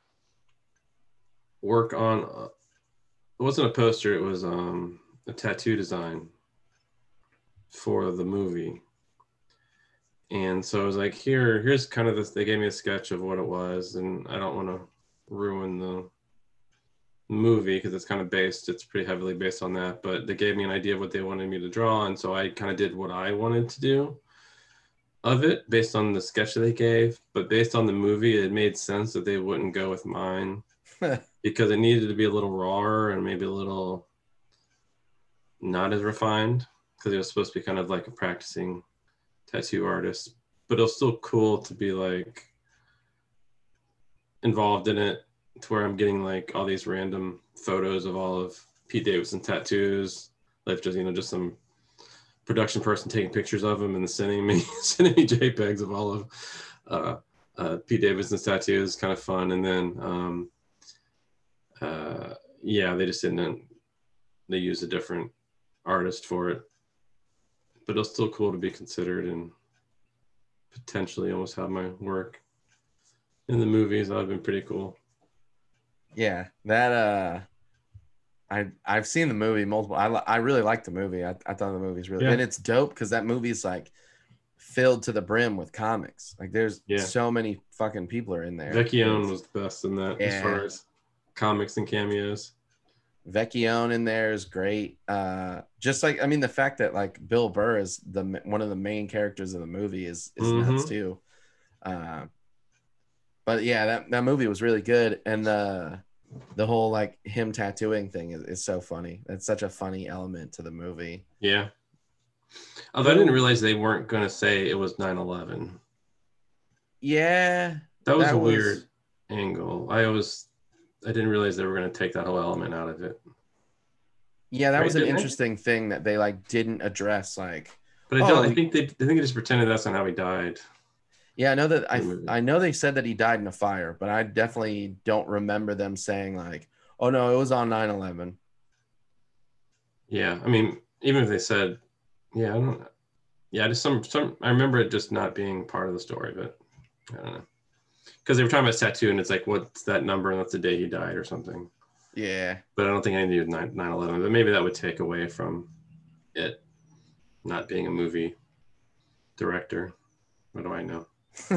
work on, uh, it wasn't a poster, it was um, a tattoo design for the movie. And so I was like, here, here's kind of this, they gave me a sketch of what it was, and I don't want to ruin the movie because it's kind of based, it's pretty heavily based on that, but they gave me an idea of what they wanted me to draw, and so I kind of did what I wanted to do of it based on the sketch that they gave, but based on the movie, it made sense that they wouldn't go with mine because it needed to be a little rawer and maybe a little not as refined because it was supposed to be kind of like a practicing tattoo artist, but it was still cool to be like involved in it to where I'm getting like all these random photos of all of Pete Davidson tattoos, like just, you know, just some production person taking pictures of him and then sending me sending me JPEGs of all of uh, uh, Pete Davidson's tattoos. Kind of fun. And then um, uh, yeah, they just didn't, they used a different artist for it, but it was still cool to be considered and potentially almost have my work in the movies. That would have been pretty cool. Yeah, that uh, I I've seen the movie multiple. I I really liked the movie. I, I thought the movie's really, Yeah. and it's dope because that movie's like filled to the brim with comics. Like there's Yeah. so many fucking people are in there. Vecchione was the best in that as Yeah. far as comics and cameos. Vecchione in there is great. Uh, just like I mean, the fact that like Bill Burr is the one of the main characters of the movie is is nuts Mhm. too. Uh, but yeah, that that movie was really good, and the the whole like him tattooing thing is, is so funny. That's such a funny element to the movie. Yeah. Although I didn't realize they weren't going to say it was nine eleven. Yeah, That was that a was- weird angle. I was, I didn't realize they were going to take that whole element out of it. yeah, that Right, was an didn't they? interesting thing that they like didn't address. Like, But I Oh, don't. I like- think they. I think they just pretended that's not how he died. yeah, I know that I The movie. I know they said that he died in a fire, but I definitely don't remember them saying like, oh no, it was on nine eleven. Yeah, I mean, even if they said, yeah, I don't. Yeah, just some. Some. I remember it just not being part of the story, but I don't know. Because they were talking about his tattoo, and it's like, what's that number? And that's the day he died, or something. Yeah. But I don't think anything to do with nine eleven. But maybe that would take away from it not being a movie director. What do I know?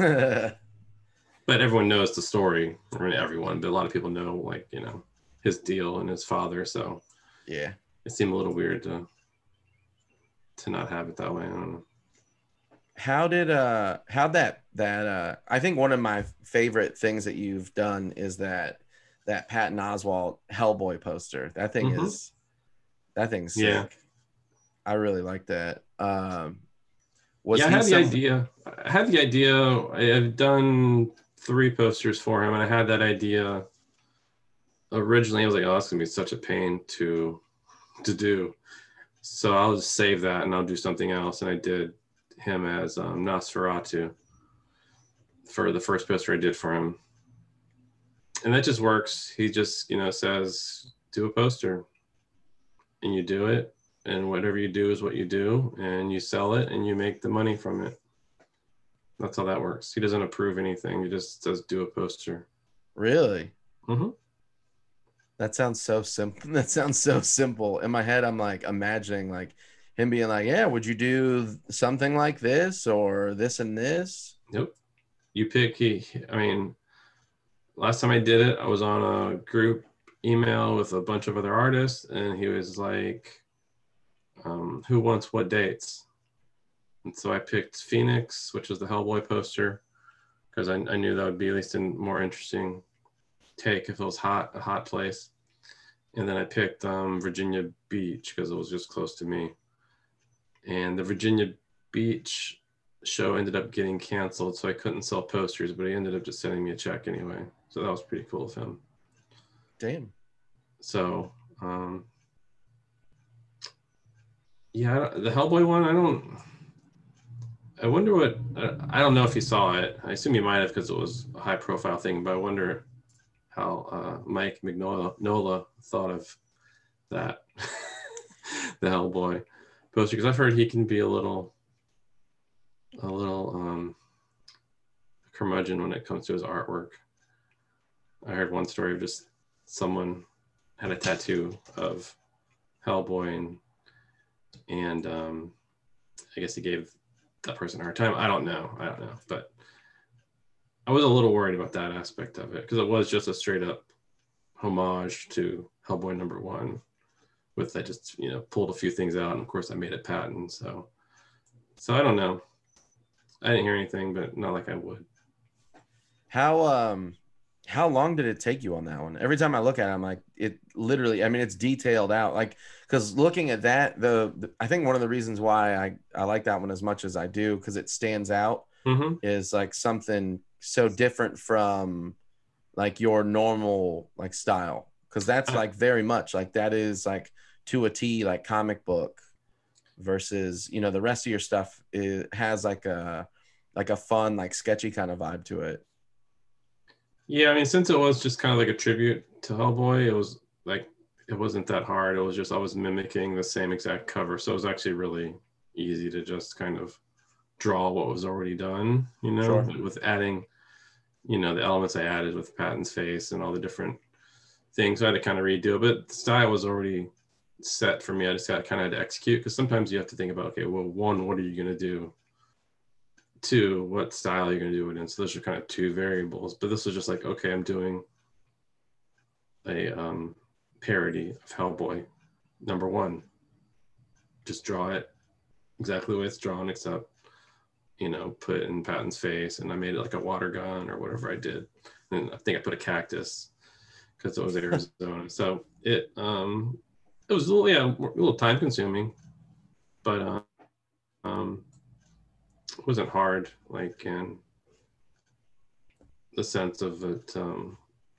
But everyone knows the story. I mean, everyone, but a lot of people know, like, you know, his deal and his father. So Yeah. it seemed a little weird to to not have it that way. I don't know. How did uh how that that uh I think one of my favorite things that you've done is that that Patton Oswalt Hellboy poster. That thing Mhm. is that thing's sick. Yeah. I really like that. Um was yeah, I he had the some- idea. I had the idea. I've done three posters for him, and I had that idea originally. I was like, oh, that's gonna be such a pain to to do. So I'll just save that and I'll do something else. And I did him as um, Nosferatu for the first poster I did for him. and that just works. He just, you know, says, do a poster, and you do it, and whatever you do is what you do, and you sell it, and you make the money from it. That's how that works. He doesn't approve anything. He just says, do a poster. Really? Mm-hmm. That sounds so simple. That sounds so simple. In my head, I'm like imagining like him being like, yeah, would you do something like this or this and this? Yep. You pick, he, I mean, last time I did it, I was on a group email with a bunch of other artists, and he was like, um, who wants what dates? And so I picked Phoenix, which is the Hellboy poster, because I, I knew that would be at least a more interesting take if it was hot, a hot place. And then I picked um, Virginia Beach because it was just close to me. And the Virginia Beach show ended up getting canceled, so I couldn't sell posters, but he ended up just sending me a check anyway. So that was pretty cool of him. Damn. So, um, yeah, the Hellboy one, I don't, I wonder what, I don't know if he saw it. I assume he might have because it was a high profile thing, but I wonder how uh, Mike Mignola Nola thought of that, the Hellboy poster, because I've heard he can be a little, a little um, curmudgeon when it comes to his artwork. I heard one story of just someone had a tattoo of Hellboy, and, and um, I guess he gave that person a hard time. I don't know. I don't know. But I was a little worried about that aspect of it because it was just a straight up homage to Hellboy number one. With I just, you know, pulled a few things out, and of course I made it patent. So, so I don't know. I didn't hear anything, but not like I would. How um how long did it take you on that one? Every time I look at it, I'm like, it literally, I mean, it's detailed out. Like, because looking at that, the, the I think one of the reasons why I, I like that one as much as I do, because it stands out, Mm-hmm. is like something so different from like your normal like style. Because that's like very much like that is like to a T, like comic book versus, you know, the rest of your stuff is, has like a like a fun, like sketchy kind of vibe to it. Yeah, I mean, since it was just kind of like a tribute to Hellboy, it was like, it wasn't that hard. It was just, I was mimicking the same exact cover. So it was actually really easy to just kind of draw what was already done, you know, Sure. but with adding, you know, the elements I added with Patton's face and all the different things. So I had to kind of redo it, but the style was already set for me. I just got kind of had to execute, because sometimes you have to think about, okay, well, one, what are you going to do? Two, what style you're going to do it in. So those are kind of two variables, but this was just like, okay, I'm doing a um, parody of Hellboy number one. Just draw it exactly the way it's drawn, except, you know, put it in Patton's face, and I made it like a water gun or whatever I did. And I think I put a cactus because it was Arizona. So it um it was a little, yeah, a little time consuming, but uh, um it wasn't hard, like in the sense of it um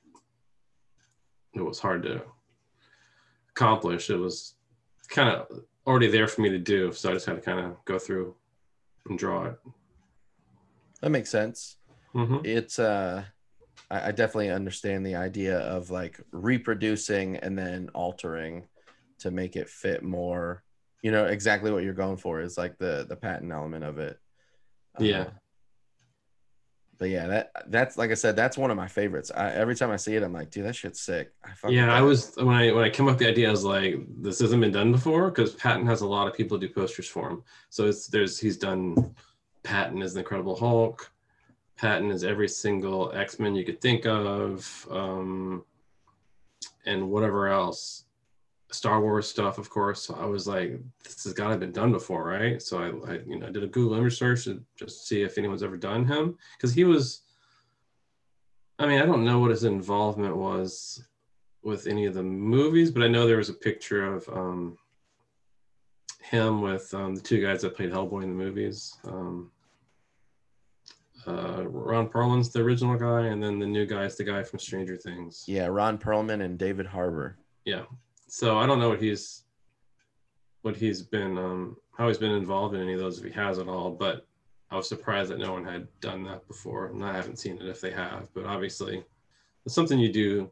it was hard to accomplish. It was kind of already there for me to do, so I just had to kind of go through and draw it. That makes sense. Mm-hmm. It's uh I, I definitely understand the idea of like reproducing and then altering to make it fit more, you know, exactly what you're going for is like the the patent element of it. Yeah. Uh, but yeah, that that's like I said, that's one of my favorites. I, every time I see it, I'm like, dude, that shit's sick. I fuck with Yeah, I that. was when I when I came up with the idea, I was like, this hasn't been done before, because Patton has a lot of people do posters for him. So it's there's he's done Patton as the Incredible Hulk, Patton is every single X-Men you could think of, um, and whatever else, Star Wars stuff, of course. So I was like, this has got to have been done before, right? So I, I you know did a Google image search to just see if anyone's ever done him, because he was. I mean, I don't know what his involvement was with any of the movies, but I know there was a picture of um, him with um, the two guys that played Hellboy in the movies. Um, uh, Ron Perlman's the original guy, and then the new guy is the guy from Stranger Things. Yeah, Ron Perlman and David Harbour. Yeah. So I don't know what he's what he's been um, how he's been involved in any of those, if he has at all, but I was surprised that no one had done that before, and I haven't seen it if they have, but obviously it's something you do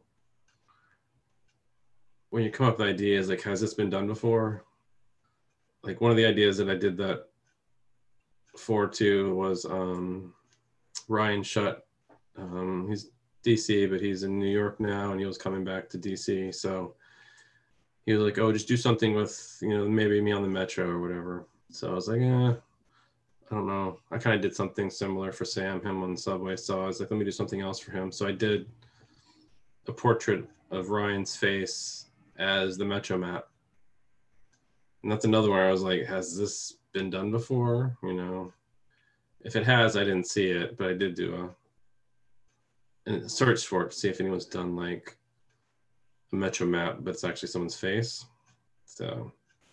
when you come up with ideas. Like, has this been done before? Like one of the ideas that I did that for too was um, Ryan Shutt. Um, he's D C, but he's in New York now, and he was coming back to D C. So he was like, "Oh, just do something with, you know, maybe me on the Metro or whatever." So I was like, "Yeah, I don't know." I kind of did something similar for Sam, him on the subway. So I was like, "Let me do something else for him." So I did a portrait of Ryan's face as the Metro map. And that's another one I was like, has this been done before? You know, if it has, I didn't see it, but I did do a, a search for it to see if anyone's done like a Metro map, but it's actually someone's face. So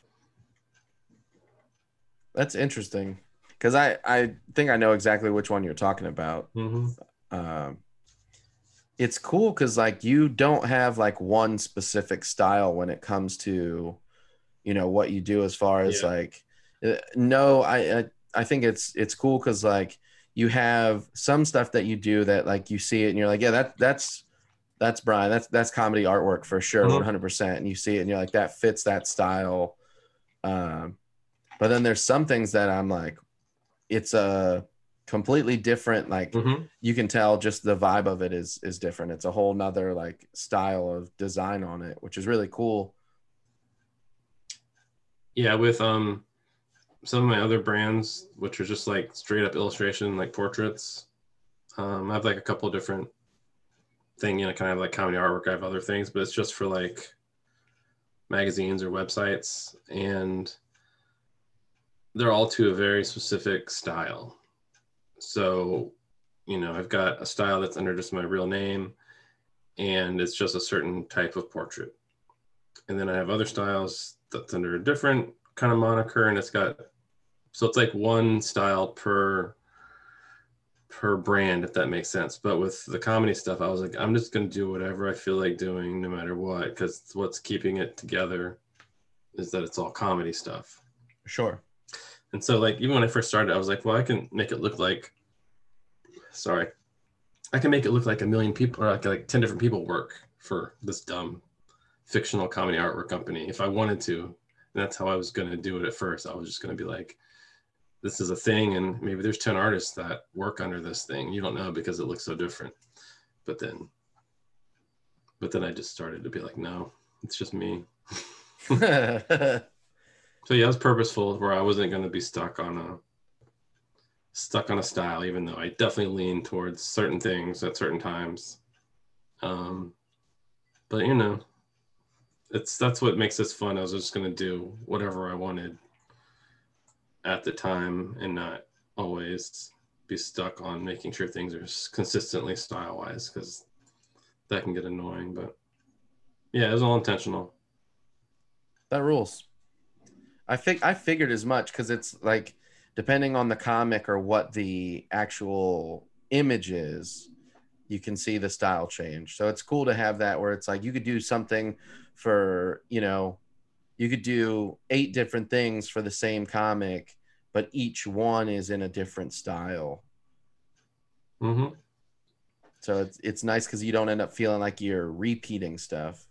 That's interesting, because I, I think I know exactly which one you're talking about. mm-hmm. Um, it's cool because like you don't have like one specific style when it comes to, you know, what you do as far as Yeah. like, uh, no, I, I, I think it's, it's cool. Cause like you have some stuff that you do that like you see it and you're like, yeah, that that's, that's Brian. That's, that's comedy artwork for sure. Mhm. one hundred percent. And you see it and you're like, that fits that style. Um, but then there's some things that I'm like, it's a completely different, like Mm-hmm. you can tell just the vibe of it is, is different. It's a whole nother like style of design on it, which is really cool. Yeah, with um some of my other brands, which are just like straight up illustration, like portraits. Um, I have like a couple different thing, you know, kind of like comedy artwork. I have other things, but it's just for like magazines or websites, and they're all to a very specific style. So, you know, I've got a style that's under just my real name, and it's just a certain type of portrait. And then I have other styles that's under a different kind of moniker, and it's got, so it's like one style per per brand, if that makes sense. But with the comedy stuff, I was like, I'm just going to do whatever I feel like doing no matter what, because what's keeping it together is that it's all comedy stuff. Sure. And so like even when I first started, I was like, well, I can make it look like, sorry, I can make it look like a million people or like, like ten different people work for this dumb fictional comedy artwork company if I wanted to. And that's how I was going to do it at first. I was just going to be like, this is a thing, and maybe there's ten artists that work under this thing. You don't know because it looks so different. But then, but then I just started to be like, no, it's just me. So yeah, it was purposeful where I wasn't going to be stuck on a stuck on a style, even though I definitely lean towards certain things at certain times. Um, but you know, it's that's what makes this fun. I was just going to do whatever I wanted at the time and not always be stuck on making sure things are consistently style wise, because that can get annoying. But yeah, it was all intentional. That rules. I think I figured as much, because it's like depending on the comic or what the actual image is, you can see the style change. So it's cool to have that where it's like you could do something for, you know, you could do eight different things for the same comic, but each one is in a different style. Mm-hmm. So it's it's nice because you don't end up feeling like you're repeating stuff.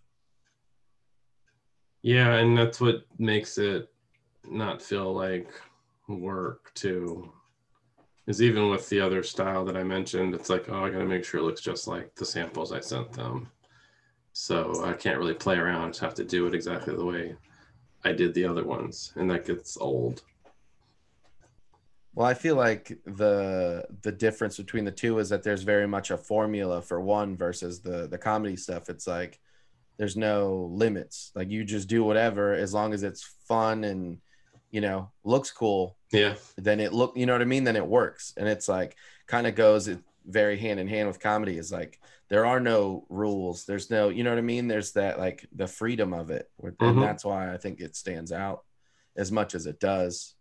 Yeah, and that's what makes it not feel like work too. Is even with the other style that I mentioned, it's like, oh, I gotta make sure it looks just like the samples I sent them. So I can't really play around. I just have to do it exactly the way I did the other ones, and that gets old. Well, I feel like the the difference between the two is that there's very much a formula for one versus the the comedy stuff. It's like there's no limits. Like you just do whatever as long as it's fun and, you know, looks cool. Yeah. Then it look, you know what I mean? Then it works. And it's like kind of goes very hand in hand with comedy. Is like there are no rules. There's no, you know what I mean? There's that like the freedom of it. And Mhm. that's why I think it stands out as much as it does.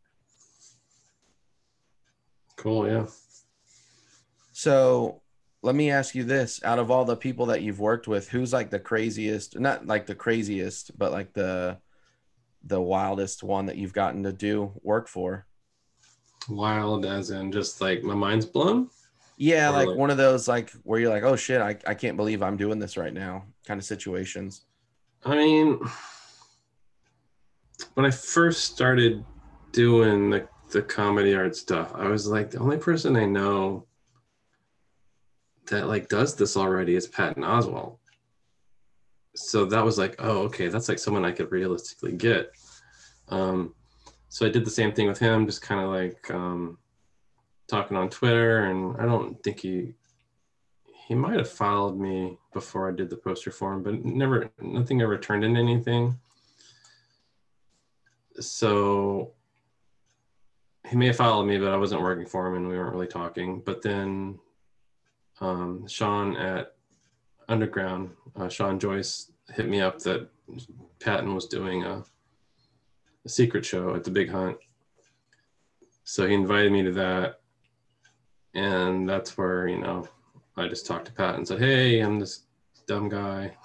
Cool. Yeah. So let me ask you this. Out of all the people that you've worked with, who's like the craziest, not like the craziest, but like the the wildest one that you've gotten to do work for? Wild as in just like my mind's blown? Yeah, Or like like, one of those like where you're like, oh shit, I, I can't believe I'm doing this right now kind of situations. I mean, when I first started doing the, the comedy art stuff, I was like, the only person I know that like does this already is Patton Oswalt. So that was like, oh, okay, that's like someone I could realistically get. Um, so I did the same thing with him, just kind of like um, talking on Twitter, and I don't think he he might have followed me before I did the poster for him, but never nothing ever turned into anything. So he may have followed me, but I wasn't working for him and we weren't really talking. But then um, Sean at Underground, uh, Sean Joyce hit me up that Patton was doing a, a secret show at the Big Hunt. So he invited me to that. And that's where, you know, I just talked to Pat and said, hey, I'm this dumb guy.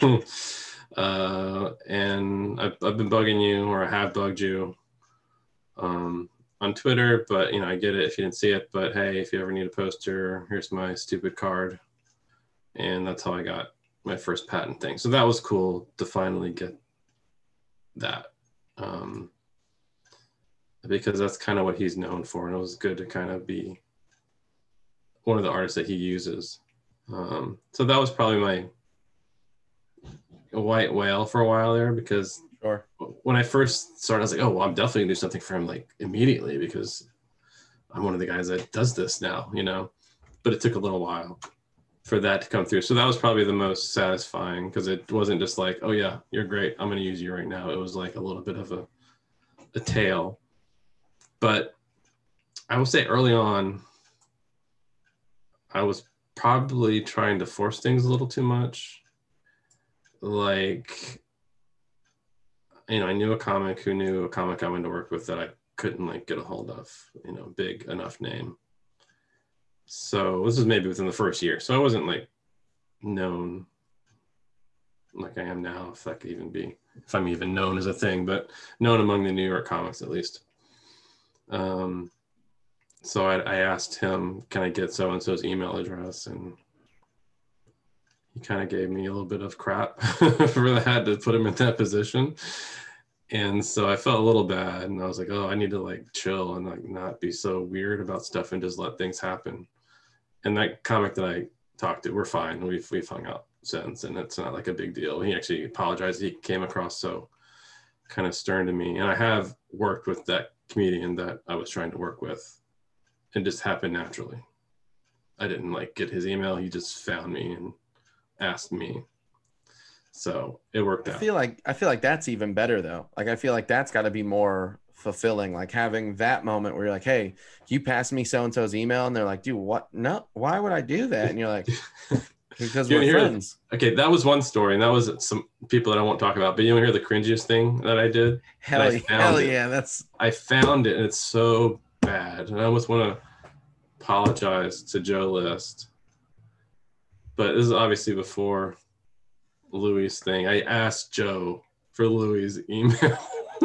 uh, and I've, I've been bugging you, or I have bugged you um, on Twitter, but, you know, I get it if you didn't see it. But hey, if you ever need a poster, here's my stupid card. And that's how I got my first Patton thing. So that was cool to finally get that. Um, because that's kind of what he's known for. And it was good to kind of be one of the artists that he uses. Um, so that was probably my white whale for a while there, because Sure. when I first started, I was like, oh, well, I'm definitely gonna do something for him like immediately, because I'm one of the guys that does this now, you know, but it took a little while for that to come through. So that was probably the most satisfying, because it wasn't just like, oh yeah, you're great, I'm going to use you right now. It was like a little bit of a, a tale. But I will say early on, I was probably trying to force things a little too much. Like, you know, I knew a comic who knew a comic I wanted to work with that I couldn't like get a hold of, you know, big enough name. So this was maybe within the first year. So I wasn't like known like I am now, if that could even be, if I'm even known as a thing, but known among the New York comics at least. Um, so I, I asked him, can I get so-and-so's email address? And he kind of gave me a little bit of crap for that, to put him in that position. And so I felt a little bad, and I was like, oh, I need to like chill and like not be so weird about stuff and just let things happen. And that comic that I talked to, we're fine. We've, we've hung out since, and it's not like a big deal. He actually apologized. He came across so kind of stern to me. And I have worked with that comedian that I was trying to work with, and just happened naturally. I didn't like get his email. He just found me and asked me. So it worked out. I feel like I feel like that's even better though. Like I feel like that's got to be more fulfilling. Like having that moment where you're like, "Hey, you pass me so and so's email," and they're like, "Dude, what? No, why would I do that?" And you're like, "Because we're friends." Okay, that was one story, and that was some people that I won't talk about. But you want to hear the cringiest thing that I did? Hell, I hell it. yeah, that's. I found it, and it's so bad, and I almost want to apologize to Joe List. But this is obviously before Louis' thing. I asked Joe for Louis' email.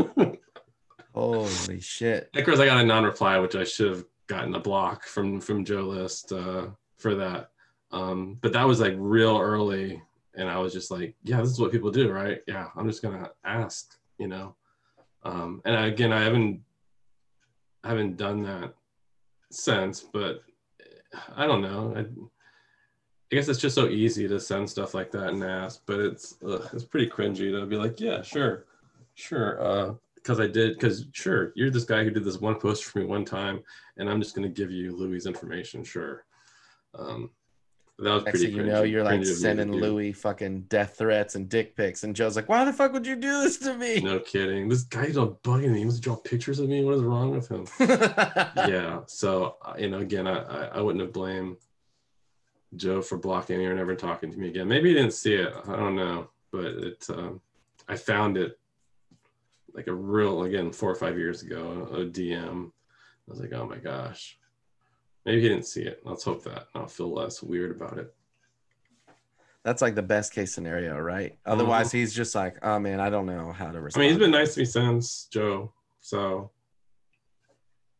Holy shit. Of course, I got a non-reply, which I should have gotten a block from, from Joe List uh, for that. Um, but that was like real early. And I was just like, yeah, this is what people do, right? Yeah, I'm just going to ask, you know? Um, and I, again, I haven't, I haven't done that since, but I don't know. I, I guess it's just so easy to send stuff like that and ask, but it's ugh, it's pretty cringy to be like, yeah, sure, sure, uh, because I did, because sure, you're this guy who did this one post for me one time, and I'm just gonna give you Louis' information, sure. Um, that was Next pretty. thing you cringy, know, you're like cringy of me to sending do. Louis fucking death threats and dick pics, and Joe's like, "Why the fuck would you do this to me?" No kidding. This guy's all bugging me. He wants to draw pictures of me. What is wrong with him? Yeah. So uh, you know, again, I, I I wouldn't have blamed Joe for blocking me or never talking to me again. Maybe he didn't see it. I don't know, but it. Um, I found it like a real, again, four or five years ago, a D M. I was like, oh my gosh. Maybe he didn't see it. Let's hope that. I'll feel less weird about it. That's like the best case scenario, right? Otherwise, mm-hmm. he's just like, oh man, I don't know how to respond. I mean, he's been nice to me since, Joe. So,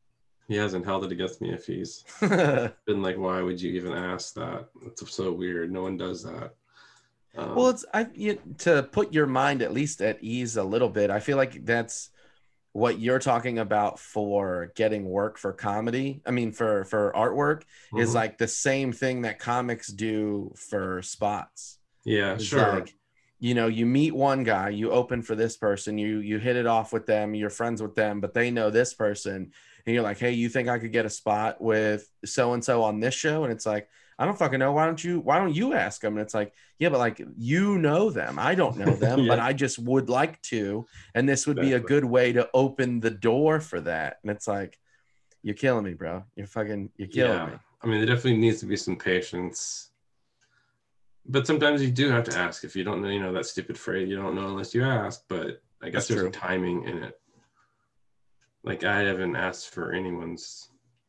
He hasn't held it against me if he's been like, why would you even ask that? It's so weird. No one does that. Um, Well, it's I you, to put your mind at least at ease a little bit. I feel like that's what you're talking about for getting work for comedy. I mean, for for artwork mhm. is like the same thing that comics do for spots. Yeah, It's sure. like, you know, you meet one guy, you open for this person, you you hit it off with them, you're friends with them, but they know this person, and you're like, hey, you think I could get a spot with so and so on this show? And it's like, I don't fucking know. Why don't you? Why don't you ask them? And it's like, yeah, but like you know them, I don't know them, Yeah. but I just would like to, and this would be a Exactly. good way to open the door for that. And it's like, you're killing me, bro. You're fucking, you're killing Yeah. me. I mean, there definitely needs to be some patience. But sometimes you do have to ask. If you don't know, you know, that stupid phrase, you don't know unless you ask. But I guess That's there's true. a timing in it. Like, I haven't asked for anyone's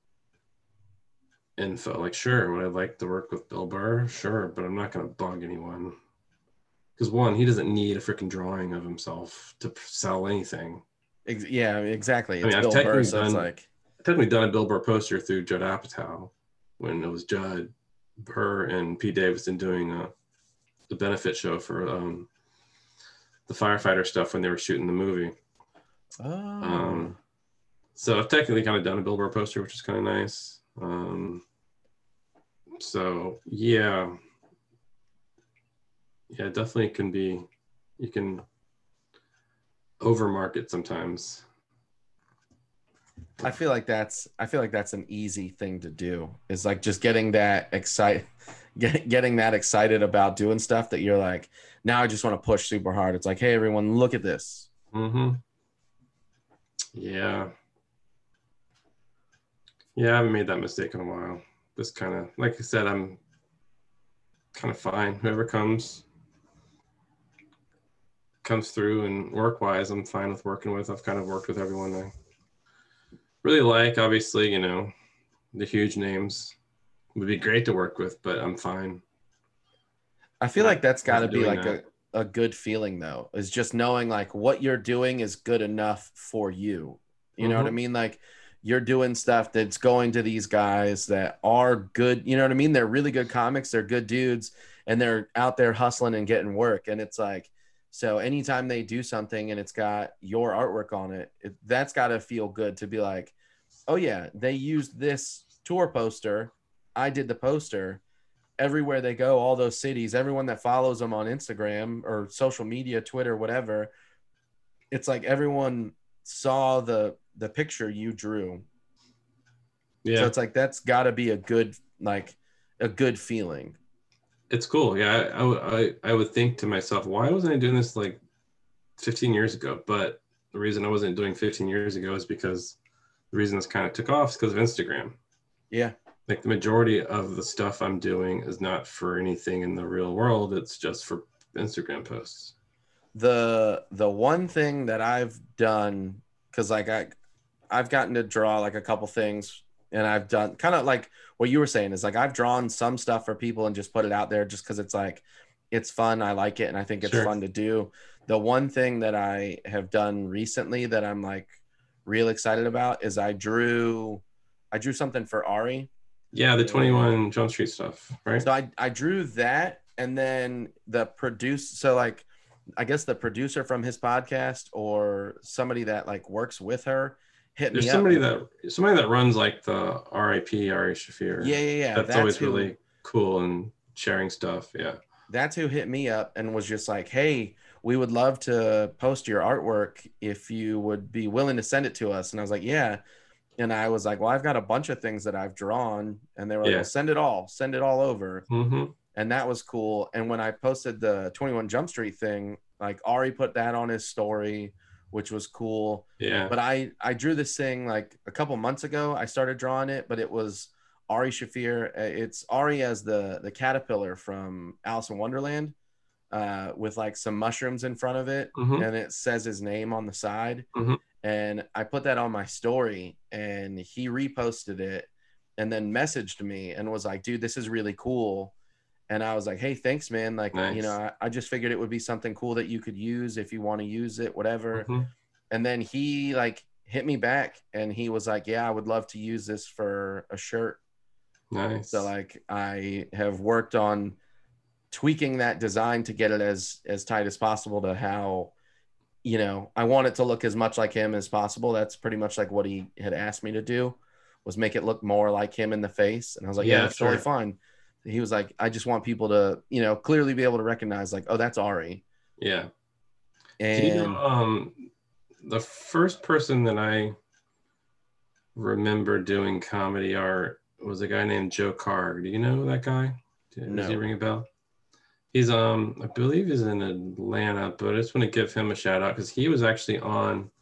info. Like, sure, would I like to work with Bill Burr? Sure, but I'm not going to bug anyone. Because one, he doesn't need a freaking drawing of himself to sell anything. Ex- yeah, exactly. I It's mean, I've Bill Burr, technically so it's done- like, I've technically done a Bill Burr poster through Judd Apatow when it was Judd, Burr, and Pete Davidson doing a, the benefit show for um, the firefighter stuff when they were shooting the movie. oh, Um, so I've technically kind of done a Bill Burr poster, which is kind of nice. Um, so yeah, yeah, definitely can be. You can overmarket sometimes. I feel like that's I feel like that's an easy thing to do. Is like just getting that excited, get, getting that excited about doing stuff that you're like, now I just want to push super hard. It's like, hey, everyone, look at this. Mm-hmm. Yeah. Yeah, I haven't made that mistake in a while. Just kind of, like I said, I'm kind of fine. Whoever comes, comes through, and work-wise, I'm fine with working with. I've kind of worked with everyone I really like. Obviously, you know, the huge names would be great to work with, but I'm fine. I feel Not- like that's got to not be doing like that. a, a good feeling though, is just knowing like what you're doing is good enough for you. You know what I Mhm. mean? Like you're doing stuff that's going to these guys that are good. You know what I mean? They're really good comics. They're good dudes, and they're out there hustling and getting work. And it's like, so anytime they do something and it's got your artwork on it, it that's got to feel good to be like, oh yeah, they used this tour poster. I did the poster. Everywhere they go, all those cities, everyone that follows them on Instagram or social media, Twitter, whatever, it's like everyone saw the the picture you drew. Yeah, So it's like that's got to be a good like a good feeling. it's cool. Yeah, I, I, I, I would think to myself, why wasn't I doing this like fifteen years ago? But the reason I wasn't doing fifteen years ago is because the reason this kind of took off is because of Instagram. Yeah. Like the majority of the stuff I'm doing is not for anything in the real world. It's just for Instagram posts. The the one thing that I've done, because like I I've gotten to draw like a couple things, and I've done kind of like what you were saying is like I've drawn some stuff for people and just put it out there just because it's like it's fun. I like it, and I think it's Sure. fun to do. The one thing that I have done recently that I'm like real excited about is I drew I drew something for Ari. Yeah, the twenty-one Jump Street stuff, right? So I, I drew that, and then the produce. So like, I guess the producer from his podcast or somebody that like works with her hit There's me somebody up. that somebody that runs like the R I P Ari Shafir. Yeah, yeah, yeah. That's, That's always who- really cool and sharing stuff. Yeah. That's who hit me up and was just like, hey, we would love to post your artwork if you would be willing to send it to us. And I was like, yeah. And I was like, well, I've got a bunch of things that I've drawn. And they were like, Yeah. well, send it all, send it all over. Mm-hmm. And that was cool. And when I posted the twenty-one Jump Street thing, like Ari put that on his story, which was cool. Yeah. But I, I drew this thing like a couple months ago. I started drawing it, but it was Ari Shafir. It's Ari as the, the caterpillar from Alice in Wonderland, uh, with like some mushrooms in front of it. Mhm. And it says his name on the side. Mhm. And I put that on my story, and he reposted it and then messaged me and was like, dude, this is really cool. And I was like, hey, thanks, man. Like, Nice. you know, I, I just figured it would be something cool that you could use if you want to use it, whatever. Mhm. And then he like hit me back and he was like, yeah, I would love to use this for a shirt. Nice. So like I have worked on tweaking that design to get it as as tight as possible to how, you know, I want it to look as much like him as possible. That's pretty much like what he had asked me to do, was make it look more like him in the face. And I was like, yeah, Yeah, that's sure. totally fine. He was like, I just want people to, you know, clearly be able to recognize like, oh, that's Ari. Yeah. And Do you know, um, the first person that I remember doing comedy art was a guy named Joe Carr. Do you know that guy? Does No. he ring a bell? He's, um, I believe he's in Atlanta, but I just want to give him a shout out because he was actually on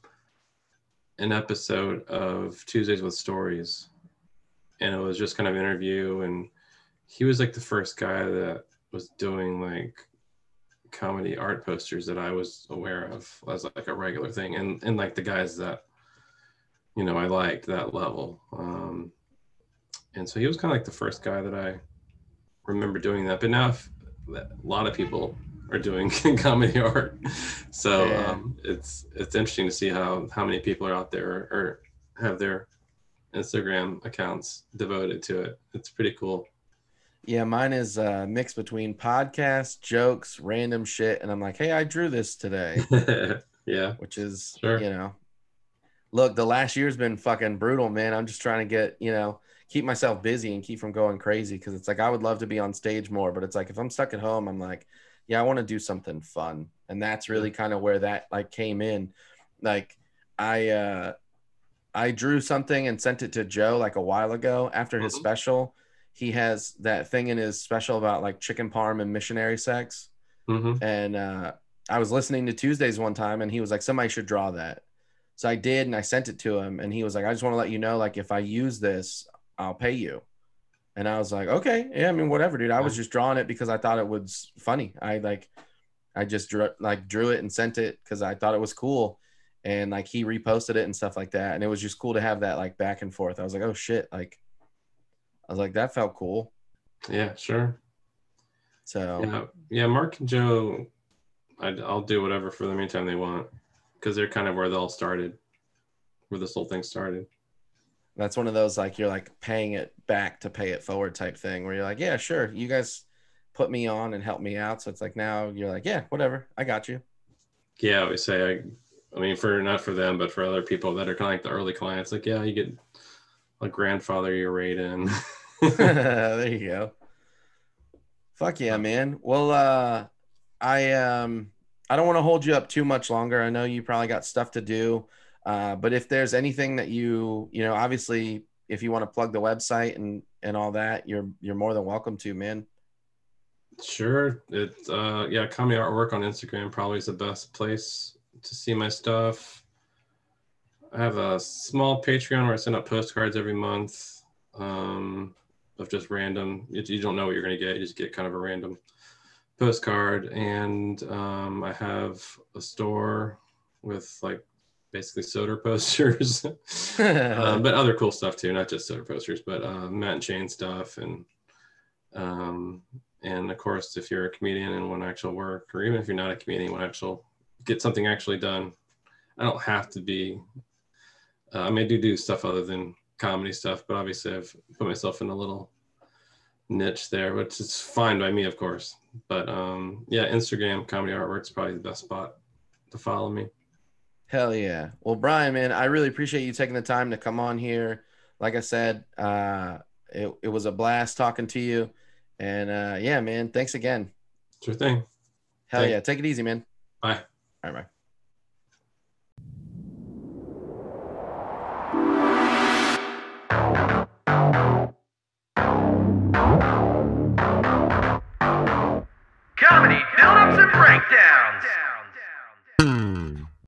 an episode of Tuesdays with Stories. And it was just kind of an interview. And he was like the first guy that was doing like comedy art posters that I was aware of as like a regular thing. And, and like the guys that, you know, I liked that level. Um, and so he was kind of like the first guy that I remember doing that. But now if, a lot of people are doing comedy art. So Yeah. um, it's it's interesting to see how, how many people are out there or have their Instagram accounts devoted to it. It's pretty cool. Yeah, mine is a mix between podcasts, jokes, random shit. And I'm like, hey, I drew this today, Yeah. which is, Sure. you know, look, the last year's been fucking brutal, man. I'm just trying to get, you know, keep myself busy and keep from going crazy. Cause it's like, I would love to be on stage more, but it's like, if I'm stuck at home, I'm like, yeah, I want to do something fun. And that's really kind of where that like came in. Like I, uh, I drew something and sent it to Joe like a while ago after his Mhm. special. He has that thing in his special about like chicken parm and missionary sex. Mm-hmm. And uh, I was listening to Tuesdays one time and he was like, somebody should draw that. So I did, and I sent it to him and he was like, I just want to let you know, like, if I use this, I'll pay you. And I was like, okay, yeah, I mean, whatever, dude. I was just drawing it because I thought it was funny. I like, I just drew like drew it and sent it because I thought it was cool. And like he reposted it and stuff like that. And it was just cool to have that like back and forth. I was like, oh shit. Like, I was like, that felt cool. Yeah, sure. So Yeah, yeah. Mark and Joe, I'd, I'll do whatever for them anytime they want because they're kind of where they all started, where this whole thing started. that's one of those, like, you're like paying it back to pay it forward type thing where you're like, yeah, sure. You guys put me on and help me out. So it's like, now you're like, yeah, whatever. I got you. Yeah, I always say, I, I mean, for not for them, but for other people that are kind of like the early clients, like, yeah, you get a grandfather your rate in. There you go. Fuck yeah, man. Well, uh, I, um, I don't want to hold you up too much longer. I know you probably got stuff to do. Uh, but if there's anything that you, you know, obviously if you want to plug the website and, and all that, you're, you're more than welcome to, man. Sure. It's, uh, yeah, comedy artwork on Instagram probably is the best place to see my stuff. I have a small Patreon where I send out postcards every month um, of just random, you, you don't know what you're going to get. You just get kind of a random postcard. And um, I have a store with like basically soda posters, um, but other cool stuff too, not just soda posters, but uh, Matt and Shane stuff. And, um, and of course, if you're a comedian and want actual work, or even if you're not a comedian, want actual get something actually done, I don't have to be, uh, I may do do stuff other than comedy stuff, but obviously I've put myself in a little niche there, which is fine by me, of course. But um, yeah, Instagram comedy artwork is probably the best spot to follow me. Hell yeah. Well, Brian, man, I really appreciate you taking the time to come on here. Like I said, uh, it, it was a blast talking to you. And uh, yeah, man, thanks again. Sure thing. Hell Thank- yeah. Take it easy, man. Bye. All right, bye.